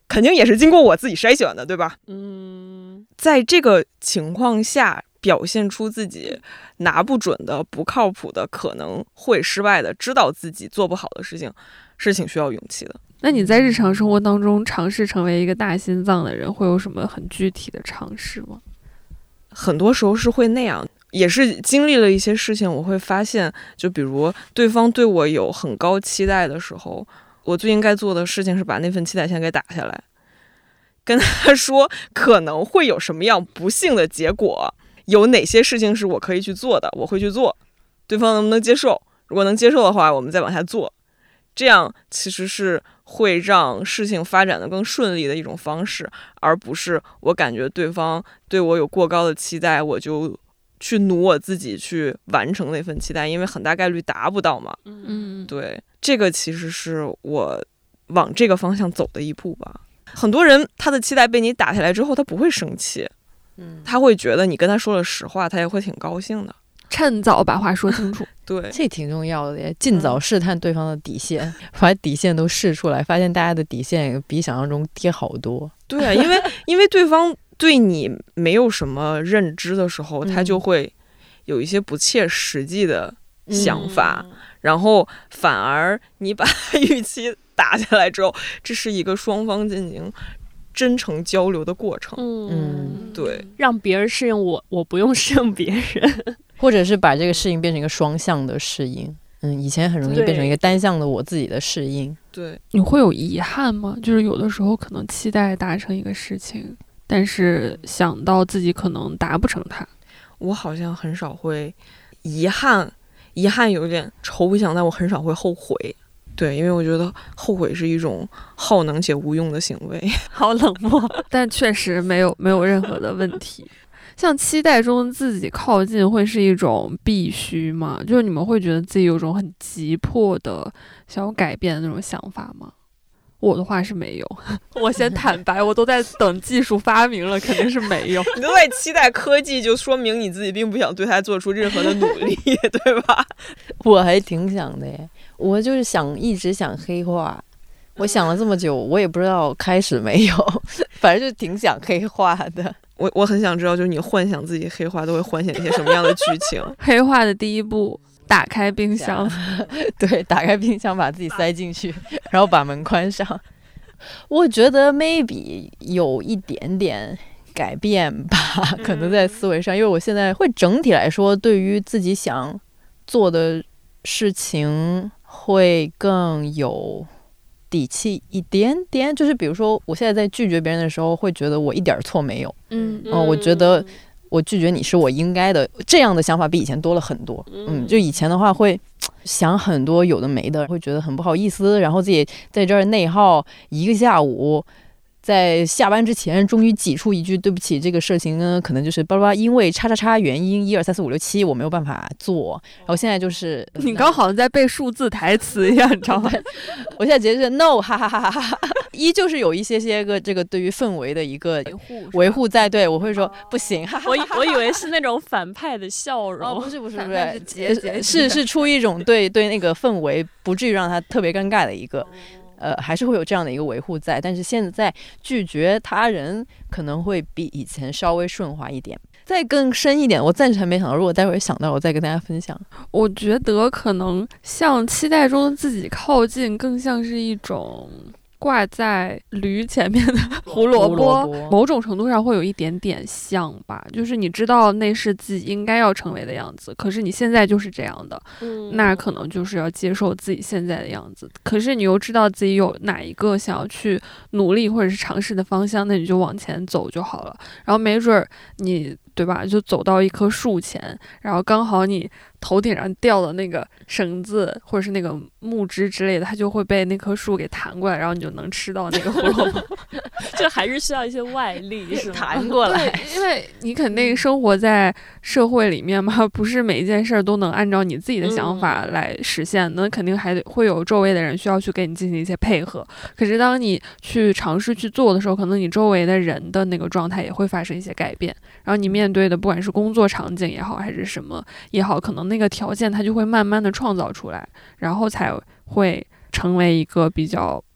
S3: 肯定也是经过我自己筛选的，对吧？
S4: 嗯，
S3: 在这个情况下表现出自己拿不准的、不靠谱的、可能会失败的，知道自己做不好的事情，是挺需要勇气的。
S1: 那你在日常生活当中尝试成为一个大心脏的人，会有什么很具体的尝试吗？
S3: 很多时候是会那样，也是经历了一些事情，我会发现，就比如对方对我有很高期待的时候，我最应该做的事情是把那份期待先给打下来，跟他说可能会有什么样不幸的结果，有哪些事情是我可以去做的，我会去做，对方能不能接受？如果能接受的话，我们再往下做。这样其实是会让事情发展的更顺利的一种方式，而不是我感觉对方对我有过高的期待，我就去努我自己去完成那份期待，因为很大概率达不到嘛。
S1: 嗯，
S3: 对，这个其实是我往这个方向走的一步吧。很多人他的期待被你打下来之后，他不会生气，嗯，他会觉得你跟他说了实话，他也会挺高兴的。
S1: 趁早把话说清楚。
S3: 对，
S2: 这挺重要的，尽早试探对方的底线，嗯、把底线都试出来，发现大家的底线比想象中低好多。
S3: 对啊，因为因为对方对你没有什么认知的时候，他就会有一些不切实际的想法，嗯、然后反而你把预期打下来之后，这是一个双方进行真诚交流的过程。
S2: 嗯，
S3: 对，
S4: 让别人适应我，我不用适应别人。
S2: 或者是把这个适应变成一个双向的适应，嗯，以前很容易变成一个单向的我自己的适应。
S3: 对，
S1: 你会有遗憾吗？就是有的时候可能期待达成一个事情，但是想到自己可能达不成它。
S3: 我好像很少会遗憾，遗憾有点抽象，但我很少会后悔。对，因为我觉得后悔是一种耗能且无用的行为。
S1: 好冷漠，但确实没有没有任何的问题。像期待中自己靠近会是一种必须吗？就是你们会觉得自己有种很急迫的想要改变的那种想法吗？我的话是没有，我先坦白，我都在等技术发明了，肯定是没有。
S3: 你都在期待科技，就说明你自己并不想对它做出任何的努力，对吧？
S2: 我还挺想的耶，我就是想一直想黑化。我想了这么久，我也不知道开始没有，反正就挺想黑化的。
S3: 我我很想知道，就是你幻想自己黑化都会幻想一些什么样的剧情？
S1: 黑化的第一步，打开冰箱，
S2: 对，打开冰箱把自己塞进去，然后把门关上。我觉得 maybe 有一点点改变吧，可能在思维上，因为我现在会整体来说，对于自己想做的事情会更有底气一点点，就是比如说我现在在拒绝别人的时候会觉得我一点错没有，嗯、呃、我觉得我拒绝你是我应该的，这样的想法比以前多了很多。嗯，就以前的话会想很多有的没的，会觉得很不好意思，然后自己在这儿内耗一个下午，在下班之前终于挤出一句对不起，这个事情呢可能就是巴拉巴拉，因为叉叉叉原因一二三四五六七我没有办法做，然后现在就是
S1: 你刚好像在背数字台词一样，你知道吗？
S2: 我现在直接是 no 哈哈哈哈哈，依旧是有一些些个这个对于氛围的一个维护维护在，对我会说、哦、不行，哈哈哈哈，
S4: 我我以为是那种反派的笑容，
S2: 哦、不是不是不是，是是是是出一种对对那个氛围不至于让他特别尴尬的一个。呃，还是会有这样的一个维护在，但是现在拒绝他人可能会比以前稍微顺滑一点。再更深一点，我暂时还没想到，如果待会儿想到，我再跟大家分享。
S1: 我觉得可能像期待中的自己靠近，更像是一种挂在驴前面的胡萝卜，某种程度上会有一点点像吧，就是你知道那是自己应该要成为的样子，可是你现在就是这样的、嗯、那可能就是要接受自己现在的样子，可是你又知道自己有哪一个想要去努力或者是尝试的方向，那你就往前走就好了，然后没准你对吧，就走到一棵树前，然后刚好你头顶上掉的那个绳子或者是那个木枝之类的，它就会被那棵树给弹过来，然后你就能吃到那个胡萝卜。
S4: 这还是需要一些外力是吗？
S2: 弹过来，
S1: 因为你肯定生活在社会里面嘛，不是每一件事都能按照你自己的想法来实现，那、嗯、肯定还会有周围的人需要去给你进行一些配合。可是当你去尝试去做的时候，可能你周围的人的那个状态也会发生一些改变，然后你面对的不管是工作场景也好，还是什么也好，可能那个条件它就会慢慢的创造出来，然后才会成为一个比较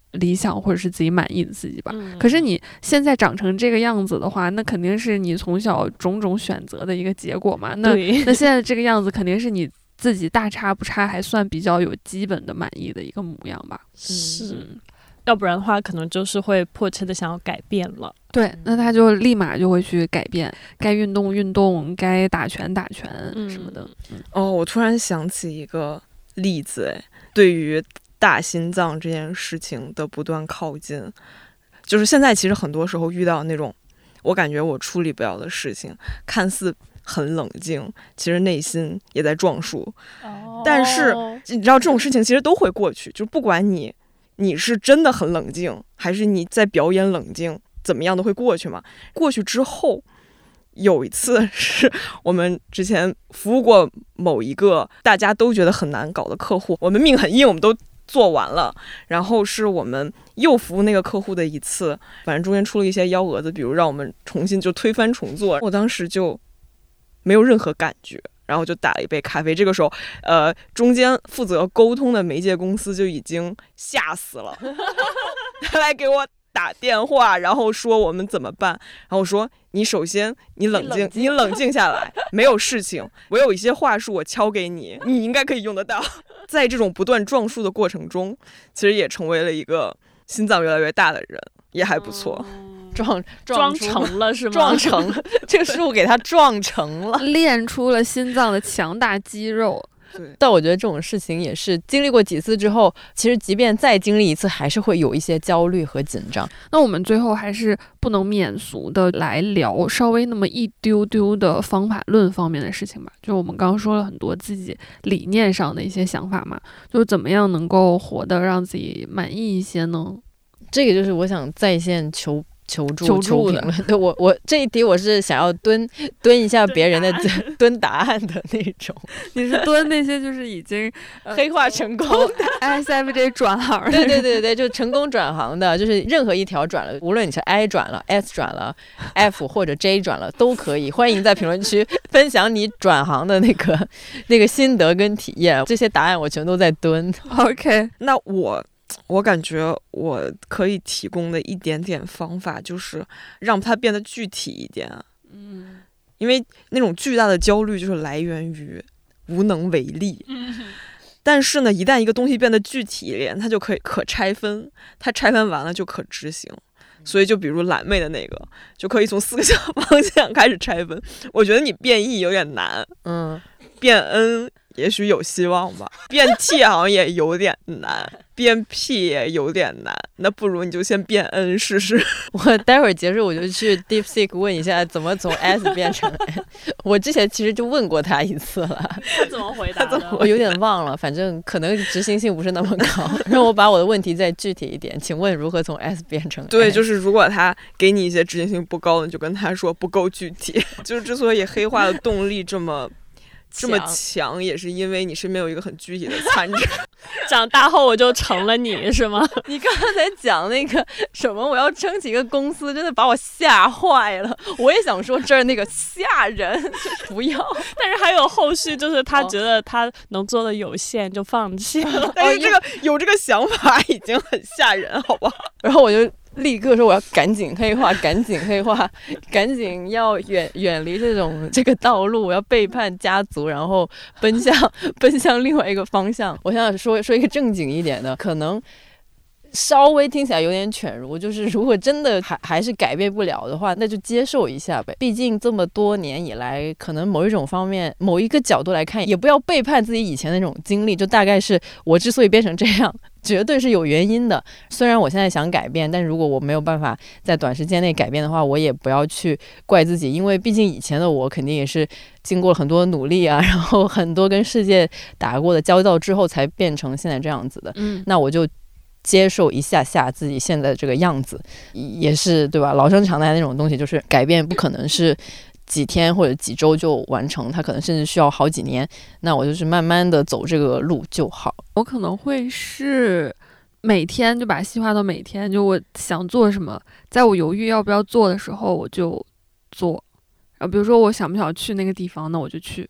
S1: 理想或者是自己满意的自己吧。
S4: 嗯、
S1: 可是你现在长成这个样子的话，那肯定是你从小种种选择的一个结果嘛。那那现在这个样子肯定是你自己大差不差，还算比较有基本的满意的一个模样吧。
S4: 是。
S1: 嗯，
S4: 要不然的话可能就是会迫切的想要改变了。
S1: 对，那他就立马就会去改变，该运动运动，该打拳打拳什么的。
S3: 嗯、哦，我突然想起一个例子，哎，对于大心脏这件事情的不断靠近，就是现在其实很多时候遇到那种我感觉我处理不了的事情，看似很冷静，其实内心也在撞树。哦、但是你知道这种事情其实都会过去，就不管你你是真的很冷静，还是你在表演冷静，怎么样都会过去嘛。过去之后，有一次是我们之前服务过某一个大家都觉得很难搞的客户，我们命很硬，我们都做完了，然后是我们又服务那个客户的一次，反正中间出了一些幺蛾子，比如让我们重新就推翻重做，我当时就没有任何感觉，然后就打了一杯咖啡。这个时候呃，中间负责沟通的媒介公司就已经吓死了他来给我打电话，然后说我们怎么办，然后我说你首先你冷静你冷静下来，没有事情，我有一些话术我敲给你，你应该可以用得到。在这种不断撞树的过程中，其实也成为了一个心脏越来越大的人，也还不错。
S2: 嗯、撞
S4: 撞成了是吗？
S2: 撞成这个树给它撞成了，
S1: 练出了心脏的强大肌肉。
S3: 对，
S2: 但我觉得这种事情也是经历过几次之后，其实即便再经历一次，还是会有一些焦虑和紧张。
S1: 那我们最后还是不能免俗的来聊稍微那么一丢丢的方法论方面的事情吧。就我们刚刚说了很多自己理念上的一些想法嘛，就怎么样能够活得让自己满意一些呢？
S2: 这个就是我想在线求求助
S1: 求助的。
S2: 对，我我这一题我是想要蹲蹲一下别人的蹲答案的那种。
S1: 你是蹲那些就是已经、
S2: 呃、黑化成功
S1: S F J 转行的？
S2: 对对对对，就成功转行的，就是任何一条转了，无论你是 I 转了 S 转了 F 或者 J 转了都可以，欢迎在评论区分享你转行的那个那个心得跟体验，这些答案我全都在蹲。
S1: OK，
S3: 那我我感觉我可以提供的一点点方法就是让它变得具体一点。嗯，因为那种巨大的焦虑就是来源于无能为力。嗯，但是呢，一旦一个东西变得具体一点，它就可以可拆分，它拆分完了就可执行。所以就比如懒妹的那个，就可以从四个小方向开始拆分。我觉得你变 E 有点难，嗯，变 N 也许有希望吧，变 T 好像也有点难，变 P 也有点难，那不如你就先变 N 试试。
S2: 我待会儿结束我就去 DeepSeek 问一下怎么从 S 变成 N。 我之前其实就问过他一次了，
S4: 他怎么回答的？
S2: 我有点忘了，反正可能执行性不是那么高。让我把我的问题再具体一点，请问如何从 S 变成 N？
S3: 对，就是如果他给你一些执行性不高的，你就跟他说不够具体。就是之所以黑化的动力这么这么强，也是因为你身边有一个很具体的参照。
S4: 长大后我就成了你是吗？
S2: 你刚才讲那个什么我要撑起一个公司，真的把我吓坏了。我也想说这儿那个吓人，不要。
S4: 但是还有后续，就是他觉得他能做的有限就放弃了。
S3: 但是这个有这个想法已经很吓人，好吧？
S2: 然后我就立刻说我要赶紧黑化，赶紧黑化，赶紧要远远离这种这个道路，我要背叛家族，然后奔向奔向另外一个方向。我想说说一个正经一点的，可能稍微听起来有点犬儒，就是如果真的还还是改变不了的话，那就接受一下呗。毕竟这么多年以来，可能某一种方面某一个角度来看，也不要背叛自己以前的那种经历，就大概是我之所以变成这样绝对是有原因的。虽然我现在想改变，但如果我没有办法在短时间内改变的话，我也不要去怪自己，因为毕竟以前的我肯定也是经过了很多努力啊，然后很多跟世界打过的交道之后才变成现在这样子的。嗯，那我就接受一下下自己现在这个样子，也是对吧？老生常谈那种东西，就是改变不可能是几天或者几周就完成，它可能甚至需要好几年。那我就是慢慢的走这个路就好。
S1: 我可能会是每天就把细化到每天，就我想做什么，在我犹豫要不要做的时候我就做。然后比如说我想不想去那个地方，那我就去。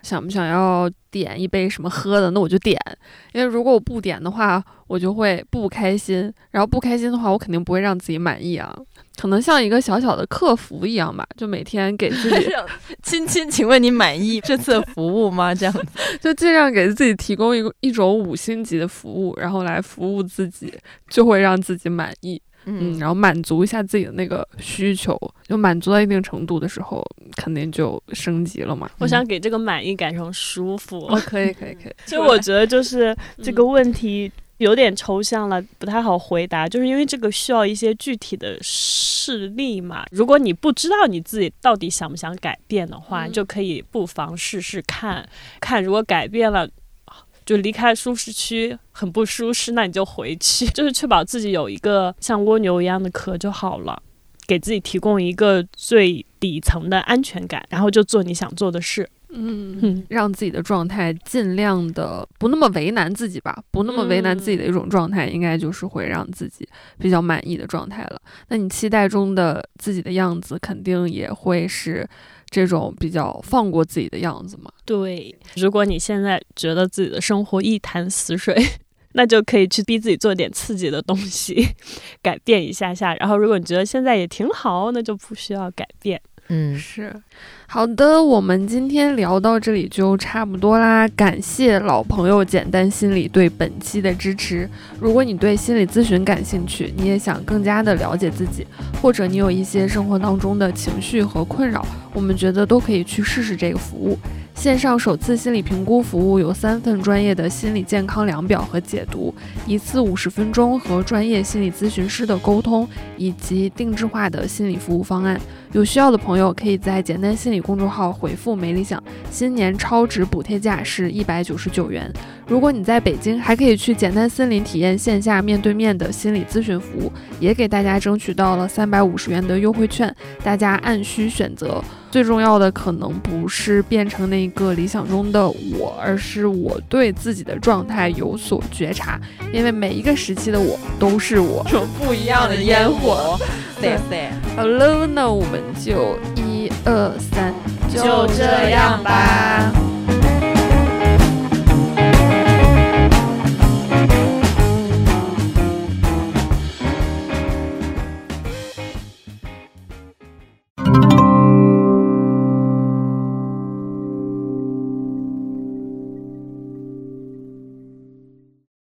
S1: 想不想要点一杯什么喝的，那我就点，因为如果我不点的话，我就会不开心，然后不开心的话，我肯定不会让自己满意啊。可能像一个小小的客服一样吧，就每天给自己
S2: 亲亲，请问你满意这次的服务吗？这样子
S1: 就尽量给自己提供一个一种五星级的服务，然后来服务自己，就会让自己满意。嗯，然后满足一下自己的那个需求，就满足到一定程度的时候，肯定就升级了嘛。
S4: 我想给这个满意改成舒服。
S1: 哦，可以可以可以。
S4: 其实我觉得就是这个问题有点抽象了，不太好回答，就是因为这个需要一些具体的事例嘛。如果你不知道你自己到底想不想改变的话，嗯、就可以不妨试试看，看如果改变了。就离开舒适区很不舒适，那你就回去，就是确保自己有一个像蜗牛一样的壳就好了，给自己提供一个最底层的安全感，然后就做你想做的事。
S1: 嗯嗯，让自己的状态尽量的不那么为难自己吧，不那么为难自己的一种状态，应该就是会让自己比较满意的状态了。那你期待中的自己的样子，肯定也会是这种比较放过自己的样子嘛。
S4: 对，如果你现在觉得自己的生活一潭死水，那就可以去逼自己做点刺激的东西，改变一下下。然后如果你觉得现在也挺好，那就不需要改变。
S2: 嗯，
S1: 是。好的，我们今天聊到这里就差不多啦，感谢老朋友简单心理对本期的支持。如果你对心理咨询感兴趣，你也想更加的了解自己，或者你有一些生活当中的情绪和困扰，我们觉得都可以去试试这个服务。线上首次心理评估服务有三份专业的心理健康量表和解读，一次五十分钟和专业心理咨询师的沟通，以及定制化的心理服务方案。有需要的朋友可以在简单心理公众号回复没理想，新年超值补贴价是一百九十九元。如果你在北京，还可以去简单森林体验线下面对面的心理咨询服务，也给大家争取到了三百五十元的优惠券，大家按需选择。最重要的可能不是变成那个理想中的我，而是我对自己的状态有所觉察，因为每一个时期的我都是我，
S2: 有不一样的烟火。对对，
S1: 好了，那我们就一二三，
S2: 就这样吧。